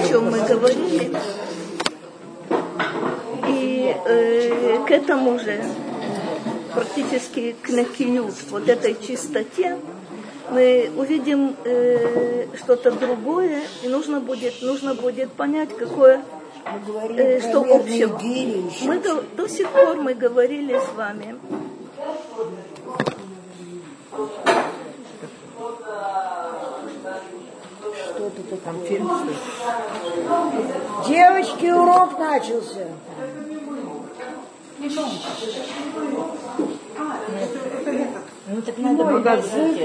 чем мы говорили. И к этому же, практически к накиют, вот этой чистоте, мы увидим что-то другое, и нужно будет понять, какое, что общего. Мы до сих пор мы говорили с вами. Что-то там фильм. Девочки, урок начался. Ну так надо магазин.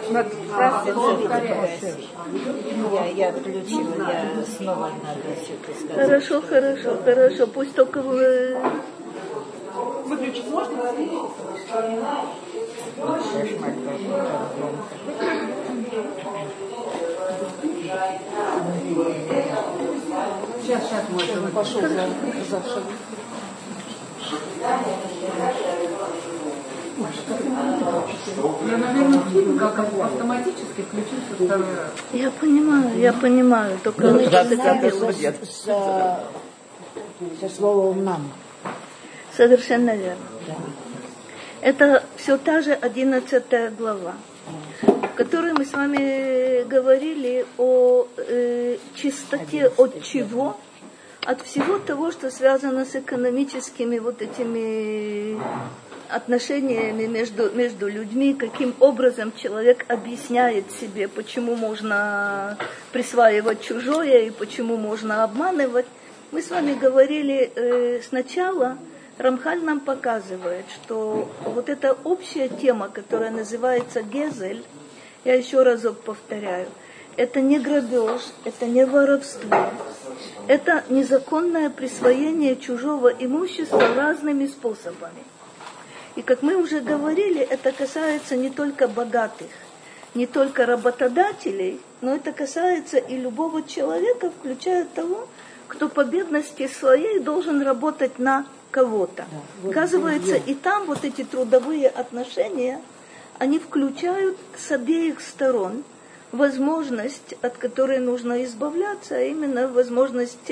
Я отключила, я снова надо все сказать. Хорошо. Пусть только вы... Выключить можно? Сейчас можно. Пошел за шаг. Я, наверное, фильм как автоматически включился второй раз. Я понимаю, только со словом «нам». Совершенно верно. Да. Это все та же 11 глава, в которой мы с вами говорили о чистоте от чего? От всего того, что связано с экономическими вот этими отношениями между людьми, каким образом человек объясняет себе, почему можно присваивать чужое и почему можно обманывать. Мы с вами говорили сначала, Рамхаль нам показывает, что вот эта общая тема, которая называется Гезель, я еще разок повторяю, это не грабеж, это не воровство, это незаконное присвоение чужого имущества разными способами. И как мы уже говорили, это касается не только богатых, не только работодателей, но это касается и любого человека, включая того, кто по бедности своей должен работать на кого-то. Да, вот оказывается, и там вот эти трудовые отношения, они включают с обеих сторон возможность, от которой нужно избавляться, а именно возможность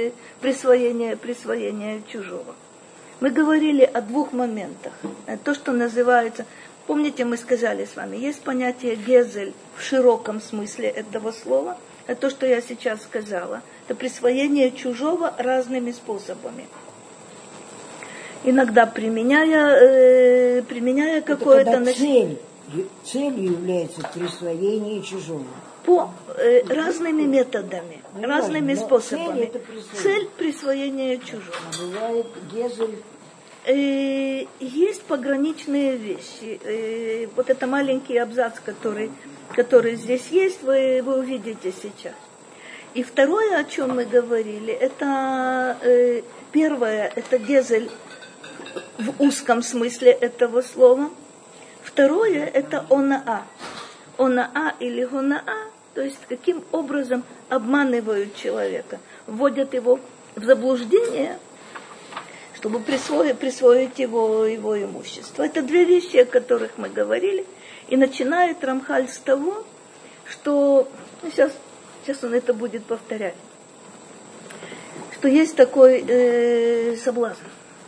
присвоения чужого. Мы говорили о двух моментах. То, что называется, помните, мы сказали с вами, есть понятие гезель в широком смысле этого слова, это то, что я сейчас сказала, это присвоение чужого разными способами. Иногда применяя какое-то... Целью является присвоение чужого. По разными методами, разными способами. Цель присвоения чужого. Бывает гезель. Есть пограничные вещи. Вот это маленький абзац, который здесь есть, вы увидите сейчас. И второе, о чем мы говорили, это первое, это гезель в узком смысле этого слова. Второе – это онаа. Онаа или гонаа, то есть каким образом обманывают человека, вводят его в заблуждение, чтобы присвоить его имущество. Это две вещи, о которых мы говорили. И начинает Рамхаль с того, что, сейчас он это будет повторять, что есть такой соблазн.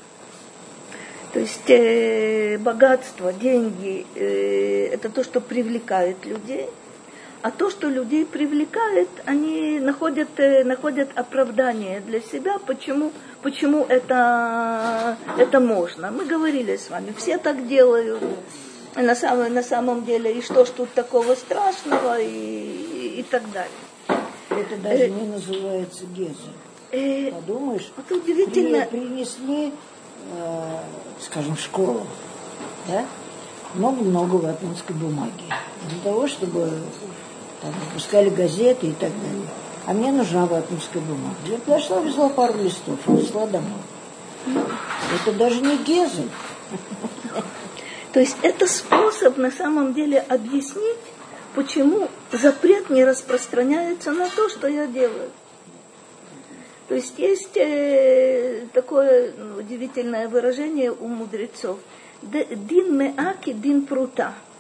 То есть богатство, деньги – это то, что привлекает людей, а то, что людей привлекает, они находят оправдание для себя, почему это можно. Мы говорили с вами, все так делают, на самом деле, и что ж тут такого страшного, и так далее. Это даже не называется гезель. Подумаешь, это удивительно. Принесли... скажем, в школу, да, много ватманской бумаги. Для того, чтобы там выпускали газеты и так далее. А мне нужна ватманская бумага. Я подошла, взяла пару листов и унесла домой. Это даже не гезель. То есть это способ на самом деле объяснить, почему запрет не распространяется на то, что я делаю. То есть такое удивительное выражение у мудрецов. Дин меаки, дин прута.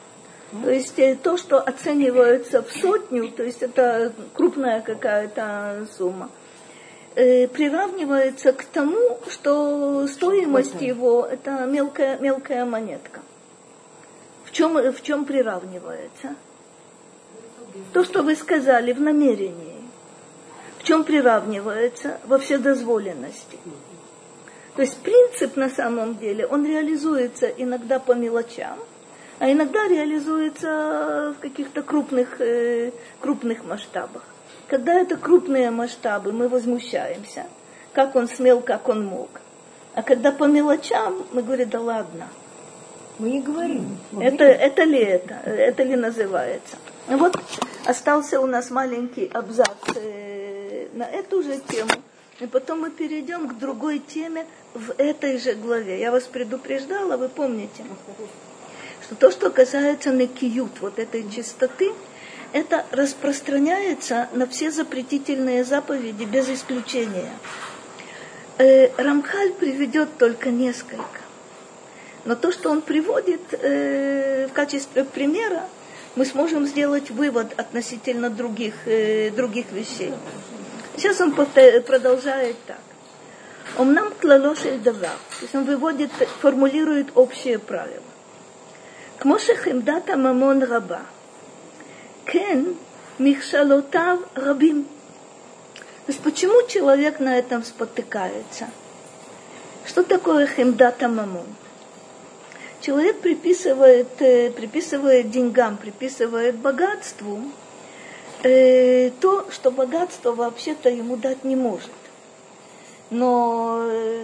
То есть то, что оценивается в 100, то есть это крупная какая-то сумма, приравнивается к тому, что стоимость его – это мелкая монетка. В чем приравнивается? То, что вы сказали, в намерении. В чем приравнивается? Во вседозволенности. То есть принцип на самом деле, он реализуется иногда по мелочам, а иногда реализуется в каких-то крупных масштабах. Когда это крупные масштабы, мы возмущаемся, как он смел, как он мог. А когда по мелочам, мы говорим, да ладно. Мы не говорим. Это ли называется? Вот остался у нас маленький абзац на эту же тему. И потом мы перейдем к другой теме в этой же главе. Я вас предупреждала, вы помните, что то, что касается некиют, вот этой чистоты, это распространяется на все запретительные заповеди без исключения. Рамхаль приведет только несколько. Но то, что он приводит в качестве примера, мы сможем сделать вывод относительно других вещей. Сейчас он продолжает так. Омнам клало шель давар. То есть он формулирует общее правило. Кмоше хемдата мамон раба. Кен михшалотав рабим. То есть почему человек на этом спотыкается? Что такое хемдата мамон? Человек приписывает деньгам, приписывает богатству то, что богатство вообще-то ему дать не может. Но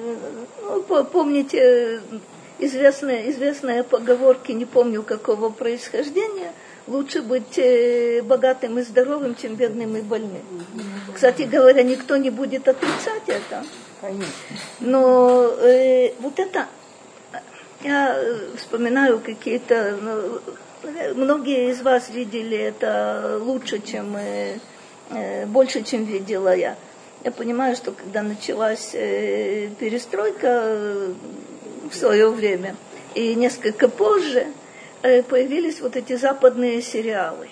помните известные поговорки, не помню какого происхождения, лучше быть богатым и здоровым, чем бедным и больным. Кстати говоря, никто не будет отрицать это. Конечно. Но вот это, я вспоминаю какие-то, многие из вас видели это больше, чем видела я. Я понимаю, что когда началась перестройка в свое время, и несколько позже появились вот эти западные сериалы.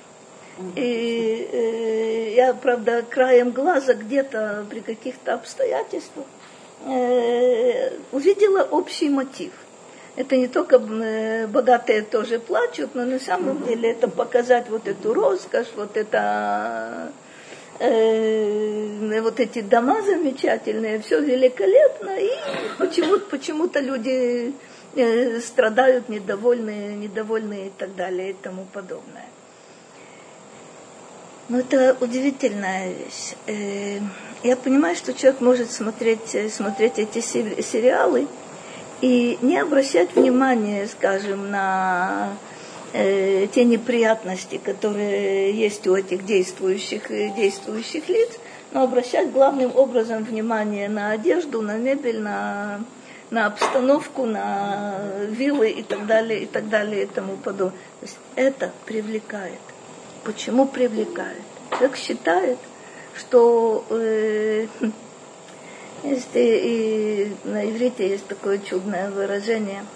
И я, правда, краем глаза где-то при каких-то обстоятельствах увидела общий мотив. Это не только богатые тоже плачут, но на самом деле это показать вот эту роскошь, вот эти дома замечательные, все великолепно, и почему-то люди страдают, недовольны и так далее и тому подобное. Но это удивительная вещь. Я понимаю, что человек может смотреть эти сериалы и не обращать внимания, скажем, на те неприятности, которые есть у этих действующих лиц, но обращать главным образом внимание на одежду, на мебель, на обстановку, на виллы и так далее и тому подобное. То есть это привлекает. Почему привлекает? Человек считает, что и на иврите есть такое чудное выражение.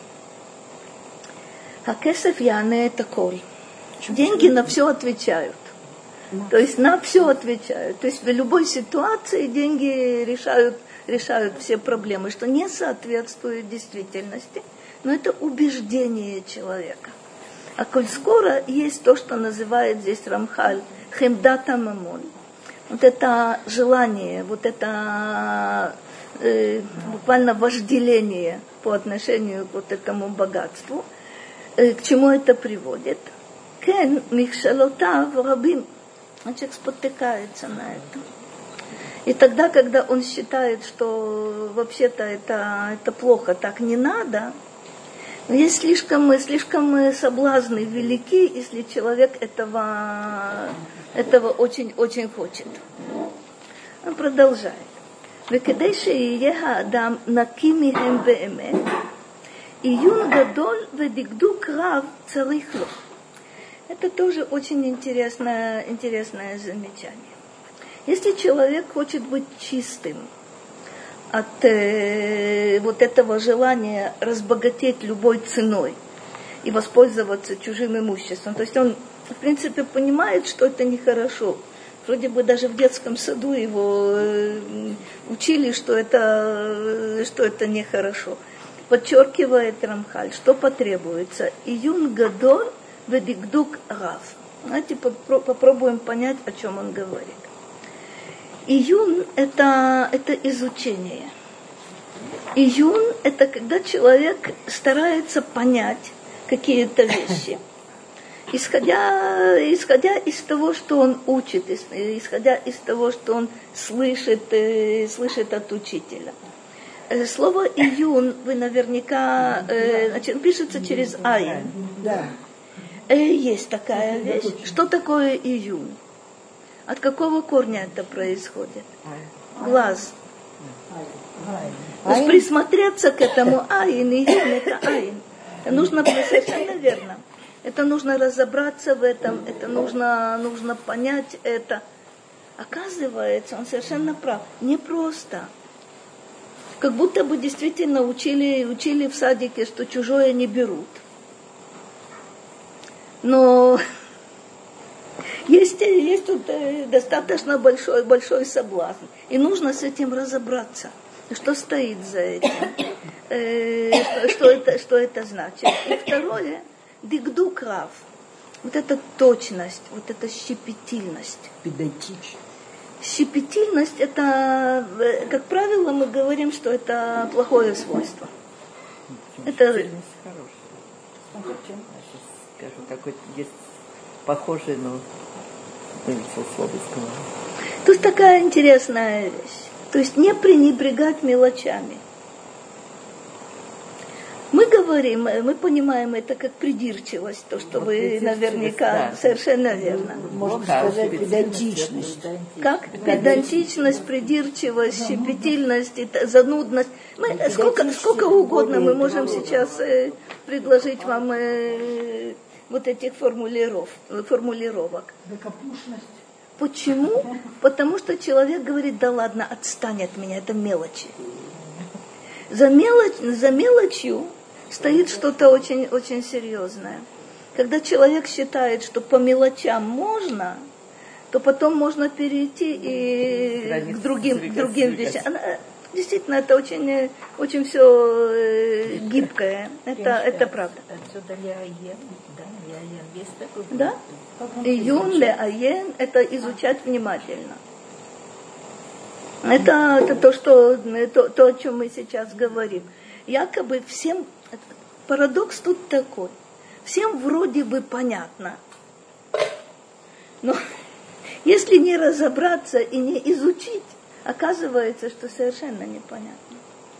Хакесев яне это коль. Деньги на все отвечают. То есть на все отвечают. То есть в любой ситуации деньги решают все проблемы, что не соответствует действительности. Но это убеждение человека. А коль скоро есть то, что называет здесь Рамхаль хемдата мамон. Вот это желание, вот это буквально вожделение по отношению к вот этому богатству, к чему это приводит? Кен михшалотав рабим. Человек спотыкается на этом. И тогда, когда он считает, что вообще-то это плохо, так не надо, но есть слишком соблазны велики, если человек этого очень хочет. Он продолжает. וכדי שיהיה האדם נקי מהם באמת, עיון גדול ודקדוק רב צריך לו. Это тоже очень интересное замечание. Если человек хочет быть чистым от вот этого желания разбогатеть любой ценой и воспользоваться чужим имуществом. То есть он, в принципе, понимает, что это нехорошо. Вроде бы даже в детском саду его учили, что это нехорошо. Подчеркивает Рамхаль, что потребуется. Июн гадор ведигдук рав. Давайте попробуем понять, о чем он говорит. Июн – это изучение. Июн – это когда человек старается понять какие-то вещи, исходя из того, что он учит, исходя из того, что он слышит от учителя. Слово «июн» вы наверняка, пишется через «айн». Да. Есть такая вещь. Что такое «июн»? От какого корня это происходит? Глаз. То есть присмотреться к этому «айн», «июн» – это «айн». Это нужно совершенно верно. Это нужно разобраться в этом, это нужно понять это. Оказывается, он совершенно прав. Непросто. Как будто бы действительно учили в садике, что чужое не берут. Но есть тут достаточно большой соблазн. И нужно с этим разобраться. Что стоит за этим? Что это значит? И второе, дигдук рав. Вот эта точность, вот эта щепетильность. Педантичность. Щепетильность – это, как правило, мы говорим, что это плохое свойство. Это хорошее. Скажу, такой есть похожий, но вылетел слово из головы. тут такая интересная вещь. То есть не пренебрегать мелочами. Мы говорим, мы понимаем это как придирчивость, то, что вот вы наверняка, да. Совершенно верно. Можно сказать педантичность. Как? Педантичность, придирчивость, щепетильность, занудность. Сколько угодно мы можем сейчас предложить вам вот этих формулировок. Почему? Потому что человек говорит, да ладно, отстань от меня, это мелочи. За мелочью стоит что-то очень, очень серьезное. Когда человек считает, что по мелочам можно, то потом можно перейти и к другим вещам. Действительно, это очень, очень все гибкое. Это правда. Отсюда леаен, да, леаен есть такой? Да? Июн, леаен – это изучать внимательно. Это то, о чем мы сейчас говорим. Якобы всем, парадокс тут такой, всем вроде бы понятно, но если не разобраться и не изучить, оказывается, что совершенно непонятно.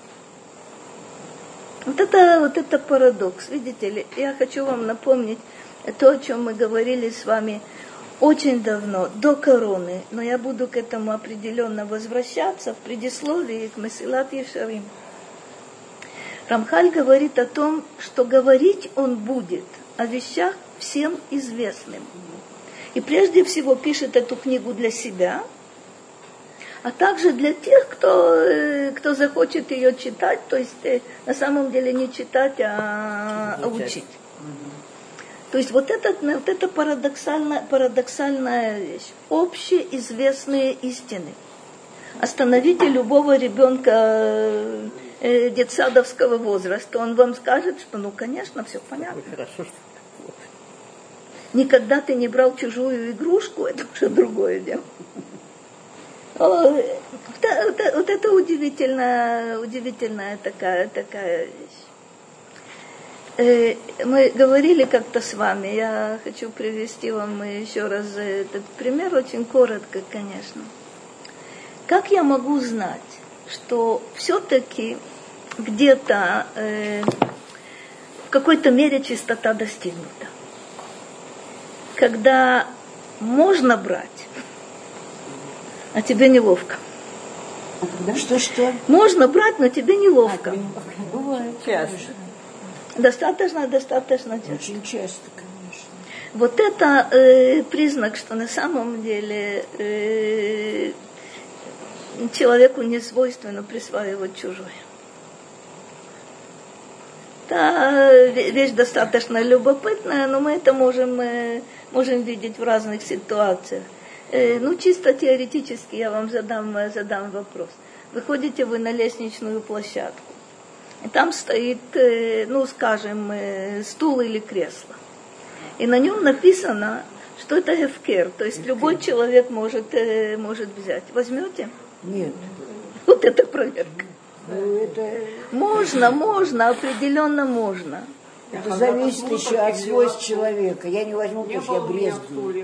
Вот это парадокс, видите ли, я хочу вам напомнить то, о чем мы говорили с вами очень давно, до короны, но я буду к этому определенно возвращаться в предисловии к Месилат Ешарим. Рамхаль говорит о том, что говорить он будет о вещах всем известным. И прежде всего пишет эту книгу для себя, а также для тех, кто захочет ее читать, то есть на самом деле не читать, а учить. То есть вот это парадоксальная вещь. Общеизвестные истины. Остановите любого ребенка детсадовского возраста, он вам скажет, что, конечно, все понятно. Хорошо, что никогда ты не брал чужую игрушку, это уже другое дело. Вот это удивительная такая вещь. Мы говорили как-то с вами, я хочу привести вам еще раз этот пример, очень коротко, конечно. Как я могу знать, что все-таки где-то в какой-то мере чистота достигнута? Когда можно брать, а тебе неловко. Что? Можно брать, но тебе неловко. Бывает часто. Достаточно часто. Очень часто, конечно. Вот это признак, что на самом деле человеку не свойственно присваивать чужое. Это вещь достаточно любопытная, но мы это можем видеть в разных ситуациях. Чисто теоретически я вам задам вопрос. Выходите вы на лестничную площадку, и там стоит, стул или кресло. И на нем написано, что это гефкер, то есть любой человек может взять. Возьмете? Нет. Вот это проверка. Это Можно, определенно можно. зависит еще от свойств человека. Я не возьму, потому что я брезгую.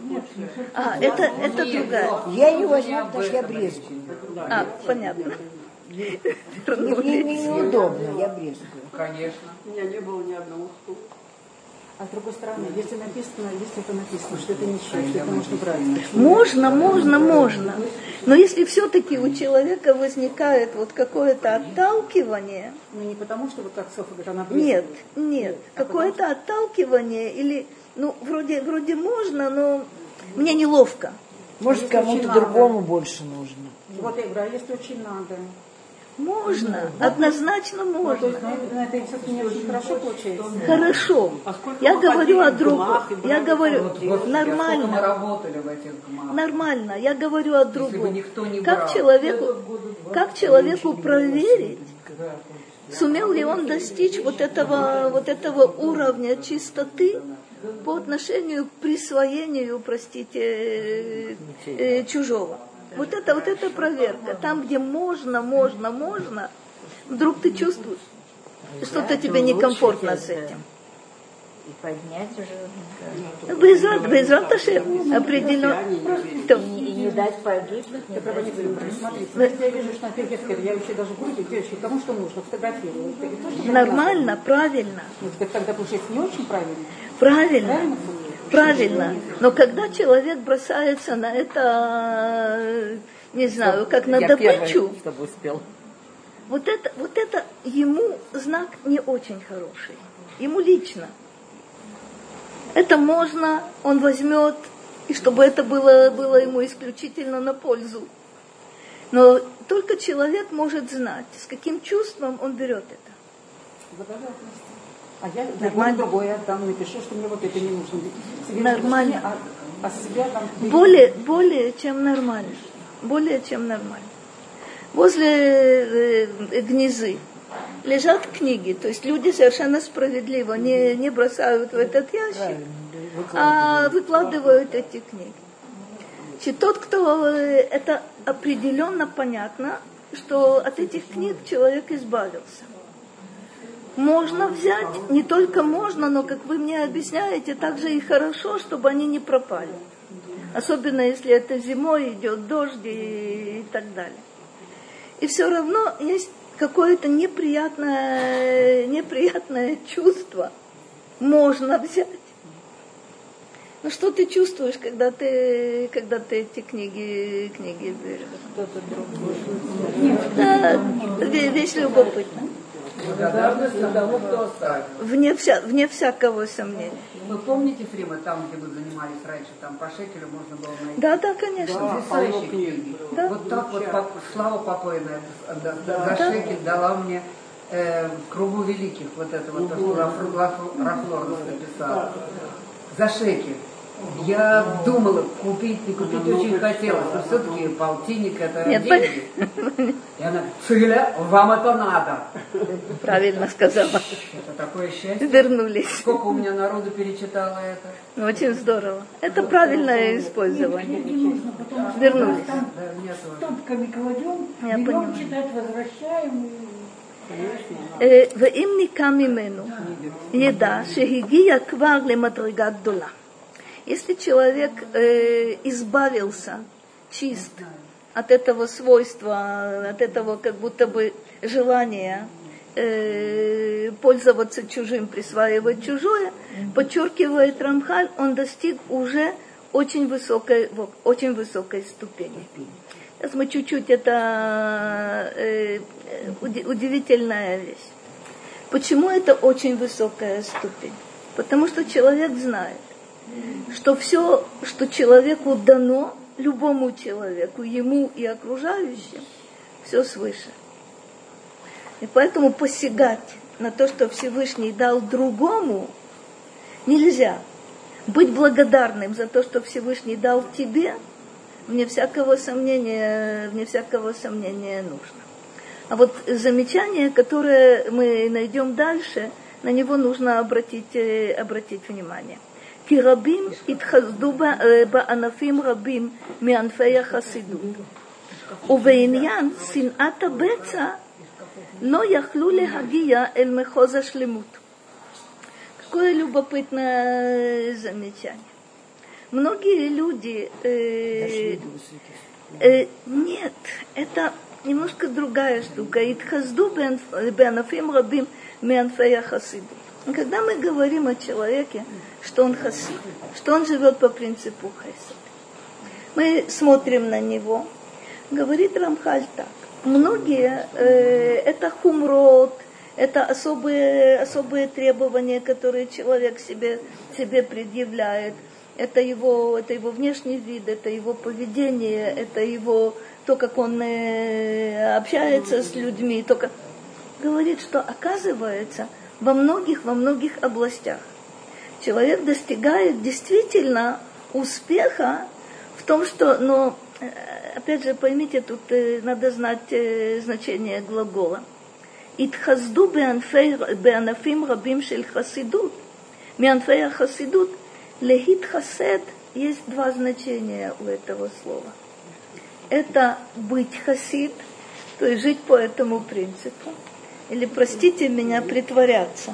Это другая. Я не возьму, потому что я брезгую. Понятно. Мне неудобно, я брезгую. Конечно. У меня не было ни одного стула. А с другой стороны, если это написано, что это ничего, что это можно брать. Можно. Но если все-таки у человека возникает вот какое-то отталкивание. Ну не потому, что вот как Софа говорит, она брезгует. Нет. Какое-то отталкивание или, вроде можно, но мне неловко. Может, кому-то другому больше нужно. Вот я говорю, а если очень надо? Можно, однозначно То можно. есть на это все-таки не очень хорошо получается. Хорошо. Я говорю о другом. Я говорю, Мы нормально. работали в этих гмах. Нормально. Я говорю о Если бы другом. никто не брал. Как человеку проверить, сумел ли он достичь вот этого уровня чистоты по отношению к присвоению, чужого. Вот это проверка. Там, где можно, вдруг ты чувствуешь, что-то тебе некомфортно с этим. И поднять уже. Безрат Ашем, определенно. И не дать погибнуть. Смотрите, если я вижу, что на перекрестке, я вообще даже буду, девочки, кому что нужно, фотографирую. Нормально, правильно. Тогда получается не очень правильно. Правильно. Но когда человек бросается на это, не знаю, как на добычу, чтобы успел. вот это ему знак не очень хороший. Ему лично. Это можно, он возьмет, и чтобы это было ему исключительно на пользу. Но только человек может знать, с каким чувством он берет это. А я другое отдам, напишу, что мне вот это не нужно. Себе нормально. А себя там... Более чем нормально. Возле гнезы лежат книги, то есть люди совершенно справедливо не бросают в этот ящик, а выкладывают эти книги. Тот, кто это определенно понятно, что от этих книг человек избавился. Можно взять, не только можно, но, как вы мне объясняете, также и хорошо, чтобы они не пропали. Особенно, если это зимой, идет дождь и так далее. И все равно есть какое-то неприятное чувство. Можно взять. Ну что ты чувствуешь, когда ты эти книги берешь? Кто-то другой. Да, вещь любопытная. Благодарность тому, кто оставил. Вне всякого сомнения. Вы помните, Фрима, там, где вы занимались раньше, там по шекелю можно было найти? Да, конечно. Потрясающие книги. Да. Вот так вот, Слава покойная, за шекель дала мне в кругу великих, вот это вот, то, что Рафлор написал. За шекель. Я думала, купить, не купить очень хотелось, но все-таки полтинник это деньги. И она, Циля, вам это надо. Правильно сказала. Это такое счастье. Вернулись. Сколько у меня народу перечитало это. Очень здорово. Это правильное использование. Вернулись. Стопками кладем, Я берем понимаю. читать, возвращаем. ואם ניקם ממנו ידע שהגיע כבר למדרגה גדולה. Если человек избавился чист от этого свойства, от этого как будто бы желания пользоваться чужим, присваивать чужое, подчеркивает Рамхаль, он достиг уже очень высокой ступени. Сейчас мы чуть-чуть, это удивительная вещь. Почему это очень высокая ступень? Потому что человек знает, что все, что человеку дано, любому человеку, ему и окружающим, все свыше. И поэтому посягать на то, что Всевышний дал другому, нельзя. Быть благодарным за то, что Всевышний дал тебе, вне всякого сомнения нужно. А вот замечание, которое мы найдем дальше, на него нужно обратить внимание. כי רבים התחסדו בענפים רבים מענפי החסידות, ובעניין שנאת הבצע לא יכלו להגיע אל מחוז השלמות. Какое любопытное замечание. Многие люди... нет, это немножко другая штука. Итхазду беанафим рабим меанфея хасидут. Когда мы говорим о человеке, что он хасид, что он живет по принципу хасид, мы смотрим на него, говорит Рамхаль так. Многие, это хумрот, это особые требования, которые человек себе предъявляет. Это его внешний вид, это его поведение, это его то, как он общается с людьми. Говорит, что оказывается, во многих областях человек достигает действительно успеха в том, что, но, опять же, поймите, тут надо знать значение глагола. Итхазду беанафим рабим шель хасидут, мианфея хасидут, лехит хасед, есть два значения у этого слова. Это быть хасид, то есть жить по этому принципу. Или, простите меня, притворяться.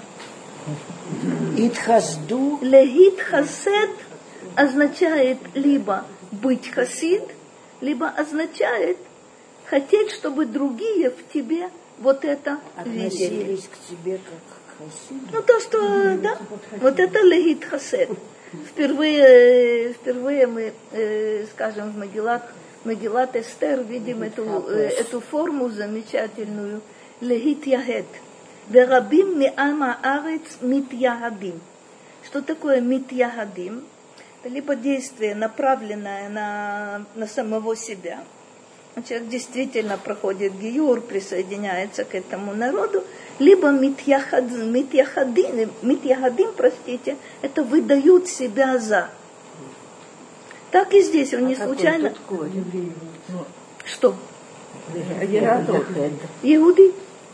Итхазду. Лехит хасед означает либо быть хасид, либо означает хотеть, чтобы другие в тебе вот это видели. Относились к тебе как к хасиду. Ну, то, что, да, вот это лехит хасед. Впервые мы, скажем, в Мегилат Эстер видим эту форму замечательную. Лехит яхед. Верабим миама арец митьяхадим. Что такое митьяхадим? Это либо действие, направленное на самого себя. Человек действительно проходит гиюр, присоединяется к этому народу, либо митьяхадим, это выдают себя за. Так и здесь он не случайно... Что? Иуды.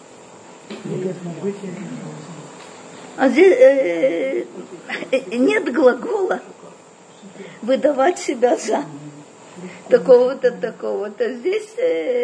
А здесь нет глагола выдавать себя за такого-то. Здесь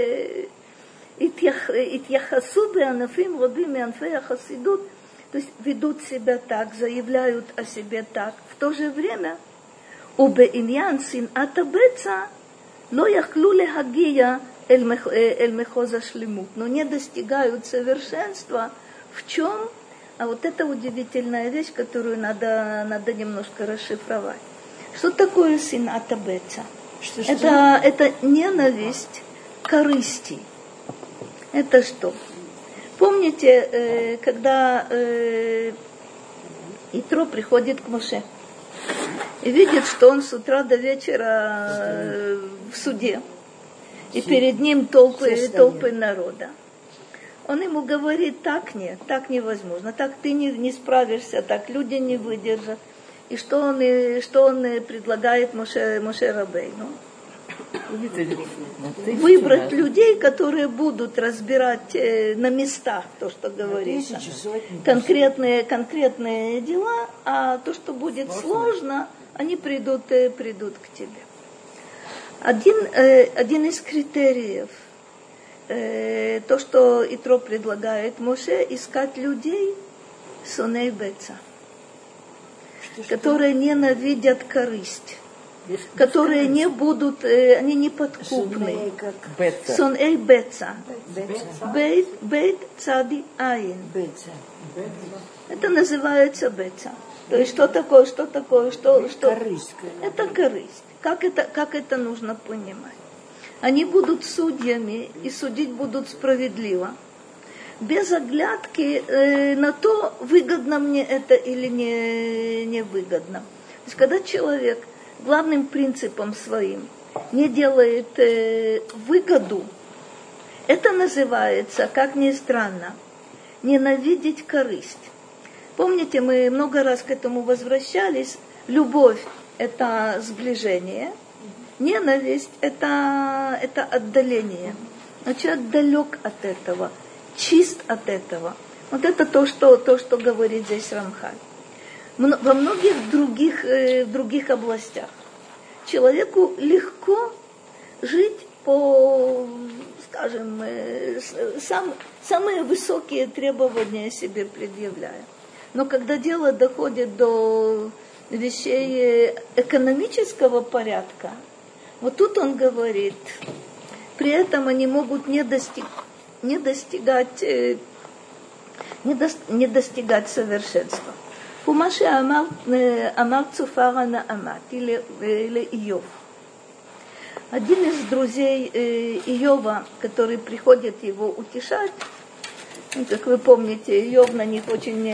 итьяхасу беанафим рабим меанфея хасидут, то есть ведут себя так, заявляют о себе так. В то же время убеиньян синат абеца ло яхлу лехагия эль мехоза шлемут, но не достигают совершенства в чем? А вот это удивительная вещь, которую надо немножко расшифровать. Что такое синат абеца? Это ненависть корысти. Это что? Помните, когда Итро приходит к Моше и видит, что он с утра до вечера в суде, и перед ним толпы народа. Он ему говорит, так невозможно, так ты не справишься, так люди не выдержат. И что он предлагает Моше Рабейну? Выбрать людей, которые будут разбирать на местах то, что говорится. Конкретные дела, а то, что будет сложно, они придут к тебе. Один из критериев, то, что Итро предлагает Моше, искать людей соней беца, которые ненавидят корысть, которые не будут, они не подкупны. Соней беца. Бейт цади айн. Это называется беца. То есть что такое? Корысть. Это корысть. Как это нужно понимать? Они будут судьями и судить будут справедливо, без оглядки на то, выгодно мне это или не выгодно. То есть когда человек главным принципом своим не делает выгоду, это называется, как ни странно, ненавидеть корысть. Помните, мы много раз к этому возвращались. Любовь – это сближение, ненависть – это отдаление. Но человек далек от этого, чист от этого. Вот это то, что говорит здесь Рамхаль. Во многих других областях человеку легко жить по, скажем, самые высокие требования себе предъявляя. Но когда дело доходит до вещей экономического порядка, вот тут он говорит, при этом они могут не достигать совершенства. Хумаши Амар Цуфара Наамат или Иов. Один из друзей Иова, который приходит его утешать, как вы помните, Иов на них очень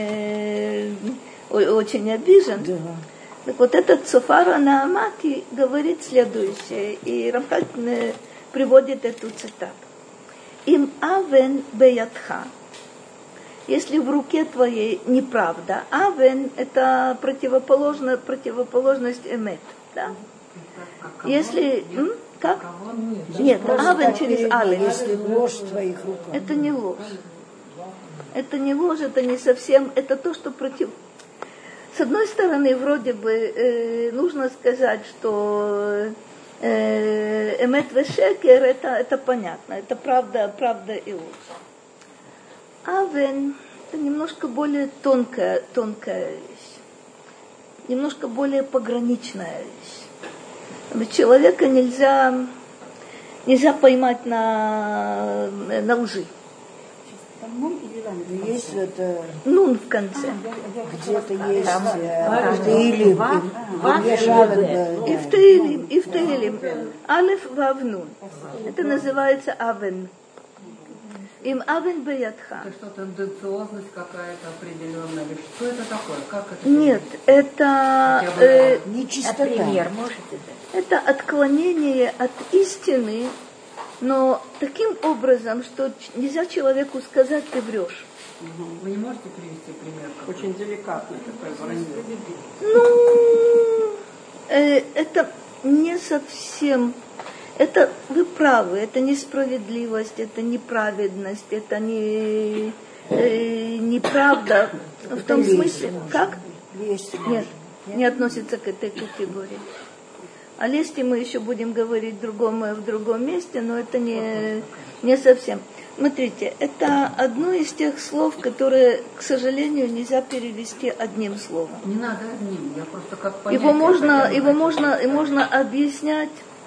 обижен. Да. Так вот этот Цуфара Наамати говорит следующее, и Рамхаль приводит эту цитату. Им авен беятха. Если в руке твоей неправда, авен – это противоположность эмет. Да? Если... Как? Нет, авен через ален. Если ложь в твоих руках. Это не ложь. Это не ложь, это не совсем... Это то, что против... С одной стороны, вроде бы нужно сказать, что эмет вешекер это понятно, это правда и ложь. Авен – это немножко более тонкая вещь, немножко более пограничная вещь. Ведь человека нельзя поймать на лжи. Есть это... Нун в конце. Где-то есть Таилим. И в Таилим. Алеф вав нун. Это называется авен. Им авен беятха. Это что, тенденциозность какая-то определенная? Или что это такое? Как это? Нет, это... нечистота. Например, можете дать? Это отклонение от истины, но таким образом, что нельзя человеку сказать, ты врешь. Вы не можете привести пример? Очень деликатный такой вранье. Это не совсем... Это вы правы, это несправедливость, это неправедность, это неправда. В том смысле, как? Нет, не относится к этой категории. О лести мы еще будем говорить в другом месте, но это не совсем. Смотрите, это одно из тех слов, которые, к сожалению, нельзя перевести одним словом. Не надо одним, я просто как понять. Его можно объяснять.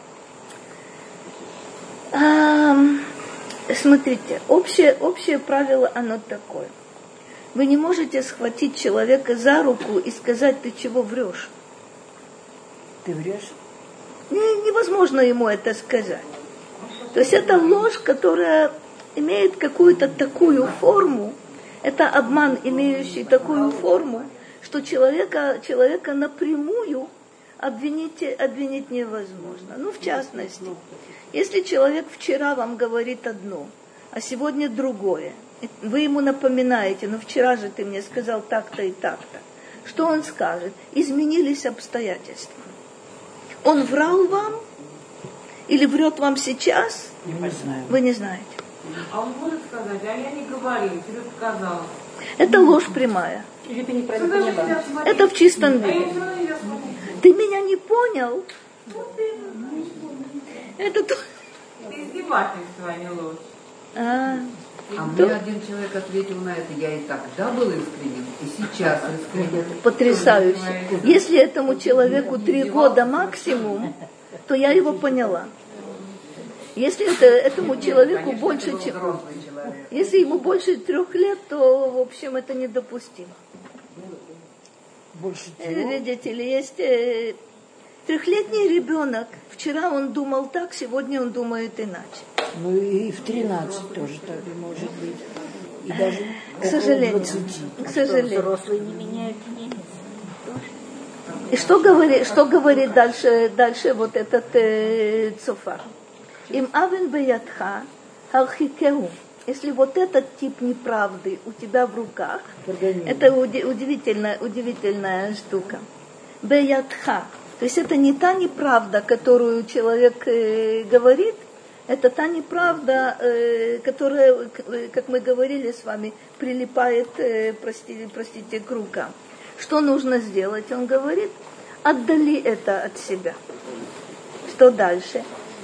Смотрите, общее правило оно такое. Вы не можете схватить человека за руку и сказать, ты чего врешь? Ты врешь? Невозможно ему это сказать. То есть это ложь, которая имеет какую-то такую форму, это обман, имеющий такую форму, что человека напрямую обвинить невозможно. Ну, в частности, если человек вчера вам говорит одно, а сегодня другое, вы ему напоминаете, ну вчера же ты мне сказал так-то и так-то, что он скажет? Изменились обстоятельства. Он врал вам или врет вам сейчас? Не знаю. Вы не знаете. А он может сказать, а я не говорил, тебе показалось. Это ложь прямая. Или ты неправильно поняла. Это в чистом виде. Ты меня не понял? Это то. Это издевательство, а не ложь. Мне один человек ответил на это, я и тогда был искренен, и сейчас искренен. Потрясающе. Если этому человеку 3 года максимум, то я его поняла. Если этому человеку больше, чем... Если ему больше 3 лет, то, в общем, это недопустимо. Больше 3? Видите ли, есть 3-летний ребенок. Вчера он думал так, сегодня он думает иначе. Ну и в 13 тоже так может быть. И даже к сожалению. 20. К сожалению. Взрослые не меняют мнение. И что говорит дальше вот этот Цофар? Им авен беятха хархикеу. если вот этот тип неправды у тебя в руках, это удивительная штука. Беятха. То есть это не та неправда, которую человек говорит, это та неправда, которая, как мы говорили с вами, прилипает, простите, к рукам. Что нужно сделать? Он говорит, отдали это от себя. Что дальше?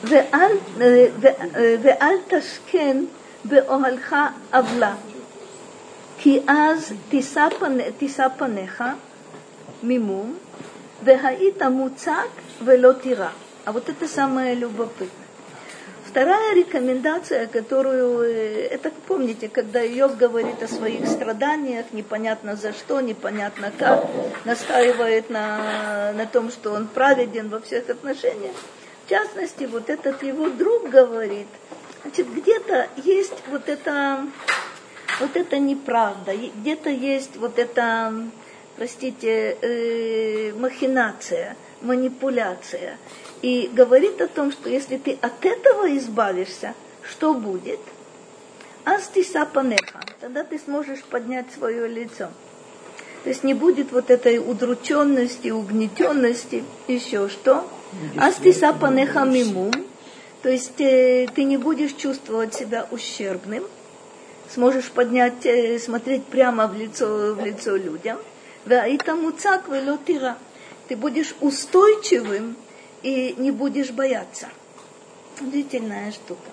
Ве'аль ташкен бе'охалха авла. Ки аз тиса панеха мимум. Ве'аита муцак вело тира. А вот это самое любопытное. Вторая рекомендация, которую, это помните, когда Иов говорит о своих страданиях, непонятно за что, непонятно как, настаивает на том, что он праведен во всех отношениях. В частности, вот этот его друг говорит, значит, где-то есть вот эта неправда, где-то есть вот эта, простите, махинация, манипуляция. И говорит о том, что если ты от этого избавишься, что будет? Астиса панеха. Тогда ты сможешь поднять свое лицо. То есть не будет вот этой удрученности, угнетенности, еще что? Астиса панеха мимум. То есть ты не будешь чувствовать себя ущербным. Сможешь поднять, смотреть прямо в лицо людям. Ваита муцак вело тира. Ты будешь устойчивым и не будешь бояться. Удивительная штука.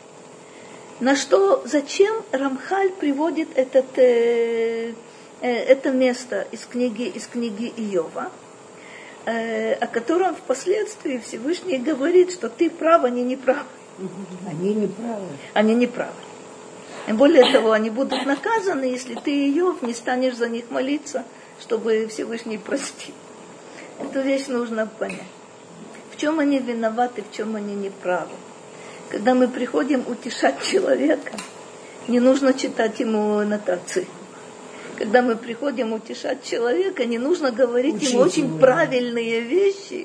Зачем Рамхаль приводит это место из книги Иова, о котором впоследствии Всевышний говорит, что ты прав, они не правы. Они не правы. И более того, они будут наказаны, если ты, Иов, не станешь за них молиться, чтобы Всевышний простил. Эту вещь нужно понять. В чем они виноваты, в чем они неправы. Когда мы приходим утешать человека, не нужно читать ему нотации. Когда мы приходим утешать человека, не нужно говорить ему очень правильные вещи,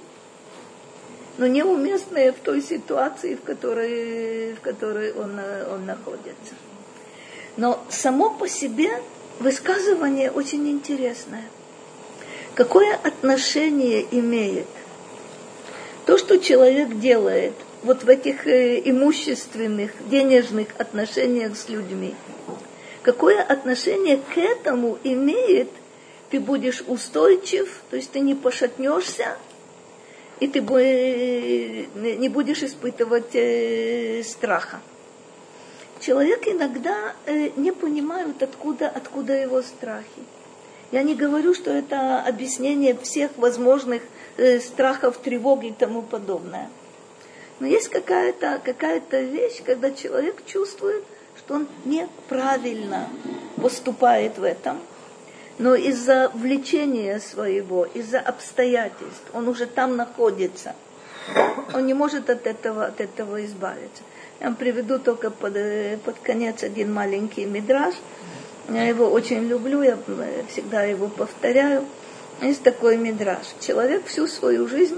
но неуместные в той ситуации, в которой он находится. Но само по себе высказывание очень интересное. Какое отношение имеет то, что человек делает вот в этих имущественных, денежных отношениях с людьми? Какое отношение к этому имеет? Ты будешь устойчив, то есть ты не пошатнешься, и ты не будешь испытывать страха. Человек иногда не понимает, откуда его страхи. Я не говорю, что это объяснение всех возможных страхов, тревог и тому подобное. Но есть какая-то вещь, когда человек чувствует, что он неправильно поступает в этом, но из-за влечения своего, из-за обстоятельств, он уже там находится. Он не может от этого избавиться. Я вам приведу только под конец один маленький мидраш. Я его очень люблю, я всегда его повторяю. Есть такой мидраш. Человек всю свою жизнь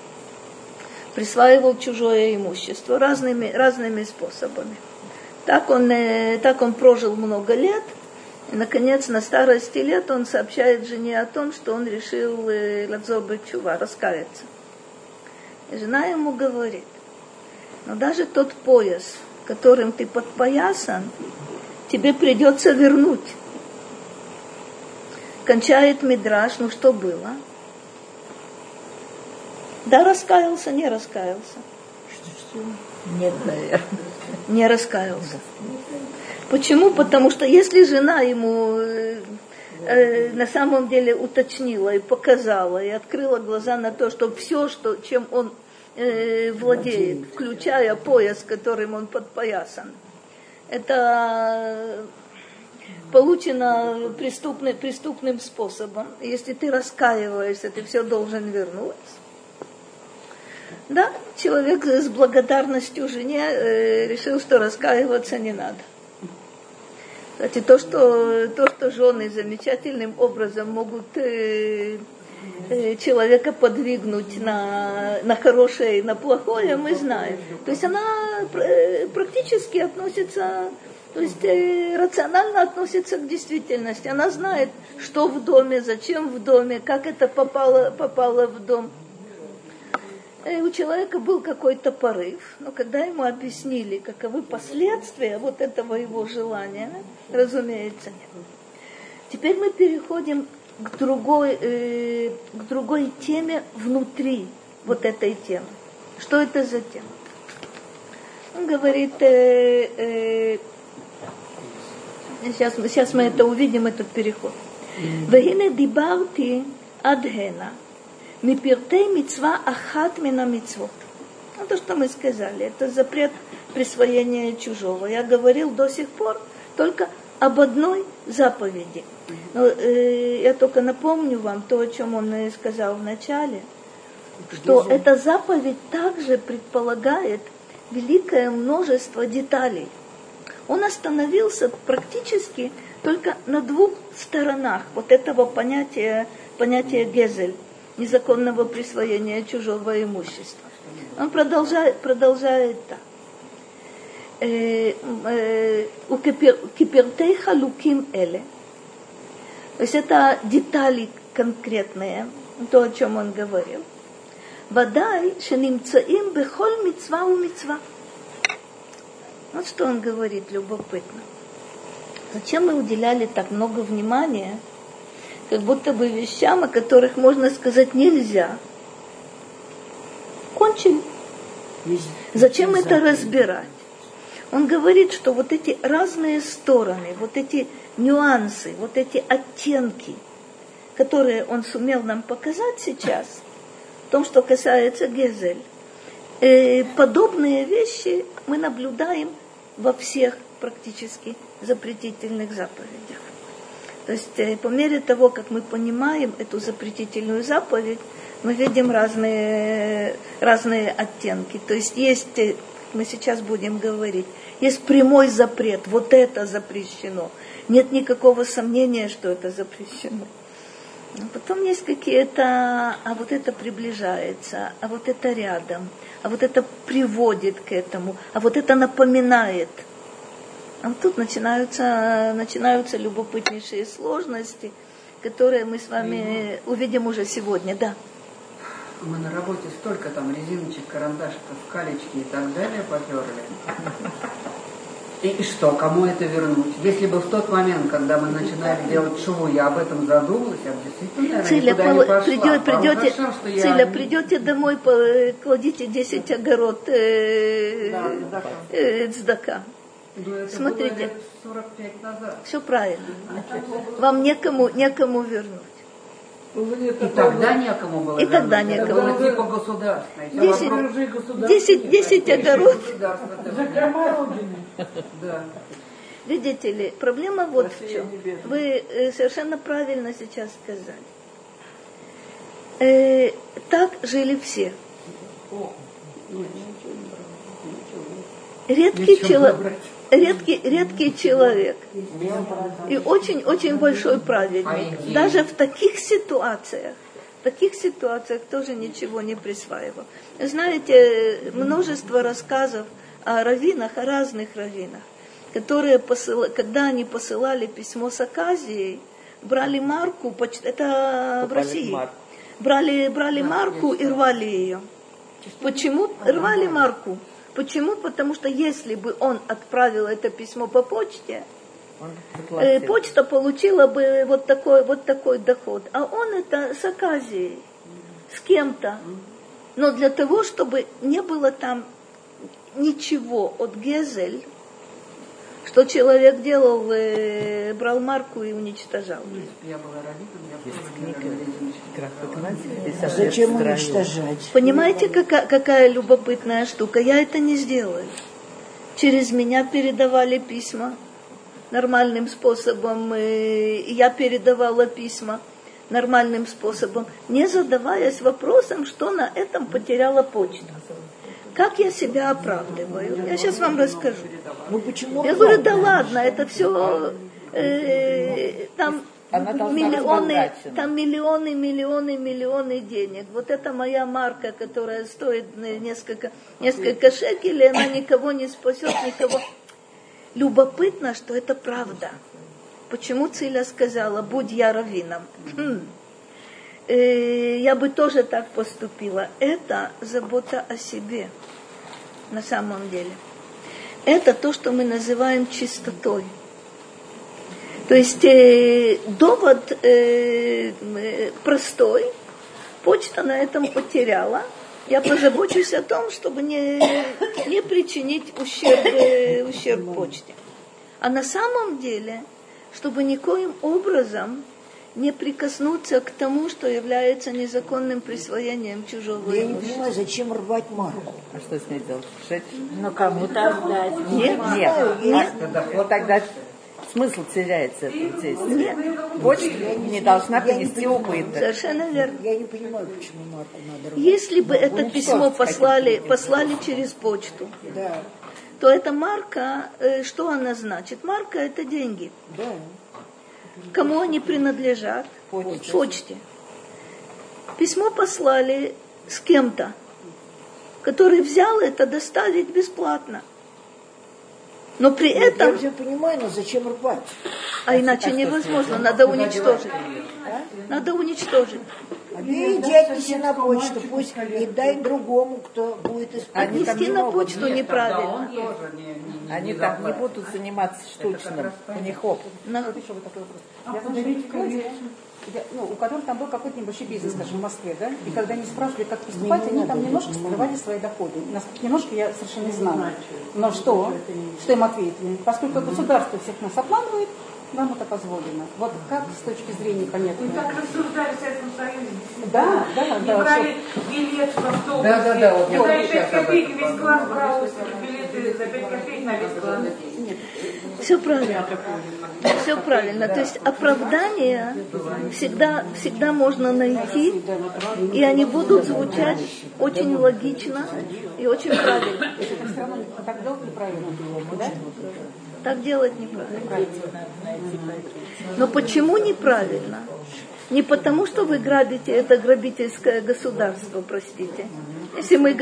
присваивал чужое имущество разными способами. Так он прожил много лет, и, наконец, на старости лет он сообщает жене о том, что он решил лахзор бетшува, раскаяться. И жена ему говорит, но даже тот пояс, которым ты подпоясан, тебе придется вернуть. Кончает мидраш, ну что было? Да, раскаялся, не раскаялся. Нет, наверное. Не раскаялся. Почему? Потому что если жена ему на самом деле уточнила и показала, и открыла глаза на то, что все, чем он владеет, включая пояс, которым он подпоясан, это получено преступным способом. Если ты раскаиваешься, ты все должен вернуть. Да, человек с благодарностью жене решил, что раскаиваться не надо. Кстати, то, что жены замечательным образом могут человека подвигнуть на хорошее и на плохое, мы знаем. То есть она практически относится, то есть рационально относится к действительности. Она знает, что в доме, зачем в доме, как это попало в дом. У человека был какой-то порыв, но когда ему объяснили, каковы последствия вот этого его желания, разумеется, нет. Теперь мы переходим к другой теме внутри вот этой темы. Что это за тема? Он говорит, сейчас мы это увидим, этот переход. «Вегине дибарти адхена». Мипиртей мицва ахат мина мицвот. Ну, то, что мы сказали, это запрет присвоения чужого. Я говорил до сих пор только об одной заповеди. Но, я только напомню вам то, о чем он сказал в начале, что эта заповедь также предполагает великое множество деталей. Он остановился практически только на двух сторонах вот этого понятия гезель, незаконного присвоения чужого имущества. Он продолжает так. У кипертей халуким эле. То есть это детали конкретные, то, о чем он говорил. Вадай шенимцаим бехоль мицва у мицва. Вот что он говорит, любопытно. Зачем мы уделяли так много внимания как будто бы вещам, о которых можно сказать нельзя? Кончили. Зачем это разбирать? Он говорит, что вот эти разные стороны, вот эти нюансы, вот эти оттенки, которые он сумел нам показать сейчас, в том, что касается гезель, подобные вещи мы наблюдаем во всех практически запретительных заповедях. То есть по мере того, как мы понимаем эту запретительную заповедь, мы видим разные оттенки. То есть есть, мы сейчас будем говорить, есть прямой запрет, вот это запрещено. Нет никакого сомнения, что это запрещено. Но потом есть какие-то, а вот это приближается, а вот это рядом, а вот это приводит к этому, а вот это напоминает. А вот тут начинаются любопытнейшие сложности, которые мы с вами увидим уже сегодня, да. Мы на работе столько там резиночек, карандашиков, калечки и так далее поперли. И что, кому это вернуть? Если бы в тот момент, когда мы начинали делать шоу, я об этом задумалась, я бы действительно, наверное, никуда не пошла. Циля, придете домой, кладите 10 огород цдака. Смотрите, было лет 45 назад. Все правильно. Вам некому вернуть. И тогда некому было. И тогда некому. Это было типа государственное. 10 огород. Да. Видите ли, проблема вот в чем. Вы совершенно правильно сейчас сказали. Так жили все. Редкий человек и очень-очень большой праведник. Даже в таких ситуациях тоже ничего не присваивал. Знаете, множество рассказов о раввинах, о разных раввинах, которые, когда они посылали письмо с оказией, брали марку, это в России, брали марку и рвали ее. Почему рвали марку? Почему? Потому что если бы он отправил это письмо по почте, почта получила бы вот такой доход. А он это с оказией, с кем-то. Но для того, чтобы не было там ничего от гезель, что человек делал, брал марку и уничтожал. Я была раввином, Зачем уничтожать? Понимаете, какая любопытная штука? Я это не сделаю. Через меня передавали письма нормальным способом, и я передавала письма нормальным способом, не задаваясь вопросом, что на этом потеряла почта. Как я себя оправдываю? Я сейчас вам расскажу. Ну, почему? Я говорю, да ладно, это все там Она должна быть миллионы, потрачена. там миллионы денег. Вот это моя марка, которая стоит несколько шекелей, она никого не спасет, никого. Любопытно, что это правда. Почему Циля сказала, будь я раввином? Я бы тоже так поступила. Это забота о себе, на самом деле. Это то, что мы называем чистотой. То есть довод простой. Почта на этом потеряла. Я позабочусь о том, чтобы не причинить ущерб почте. А на самом деле, чтобы никоим образом не прикоснуться к тому, что является незаконным присвоением чужого Я не имущества. понимаю, зачем рвать марку? А что с ней делать? Сжечь? Ну, кому-то отдать. Нет. Тогда Вот тогда смысл теряется этого действия. Нет. Почта не должна принести убыток. Совершенно верно. Я не понимаю, почему марку надо рвать. Если бы это письмо послали через почту, Да, то эта марка, что она значит? Марка – это деньги. да. Кому они принадлежат? Почте. Письмо послали с кем-то, который взял это доставить бесплатно. Но при Я этом, все понимаю, но зачем рвать? а иначе невозможно, надо уничтожить. Надо уничтожить. Иди отнеси на почту, пусть и дай другому, кто будет использовать. Отнести на почту неправильно. Они там не будут заниматься штучным. У них опыт. Вот еще вот такой вопрос. Я знаю, что есть люди, у которых там был какой-то небольшой бизнес, скажем, в Москве, да, и когда они спрашивали, как поступать, они там немножко скрывали свои доходы. Немножко я совершенно не знаю. Но что им ответили? Поскольку государство всех нас обманывает, нам это позволено. Вот как с точки зрения понятно? Мы так рассуждали в Советском Союзе. Да. Не брали билет в автобус. Да, вот я За вот 5 сейчас об копеек этом весь класс брал билеты, за 5 копеек на весь класс. Все правильно. Все правильно. То есть оправдания всегда можно найти, и они будут звучать очень логично и очень правильно. Так делать неправильно, да? Так делать неправильно. Но почему неправильно? Не потому, что вы грабите это грабительское государство, простите. Если мы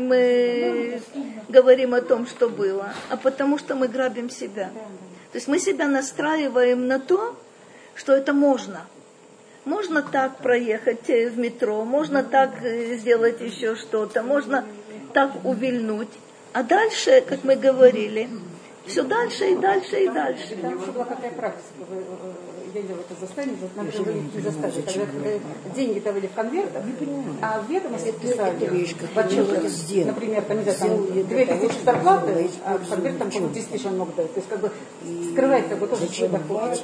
говорим о том, что было, а потому что мы грабим себя. То есть мы себя настраиваем на то, что это можно. Можно так проехать в метро, можно так сделать еще что-то, можно так увильнуть. А дальше, как мы говорили, все дальше и дальше и дальше. Там еще была какая практика, я делала это заставили, не заставили, когда деньги давали в конвертах, а в ведомости писали, в отчетах, например, там, не знаю, там 2000 зарплаты, а в конверт там 10 тысяч он мог дать. То есть как бы скрывать как бы тоже свой доход.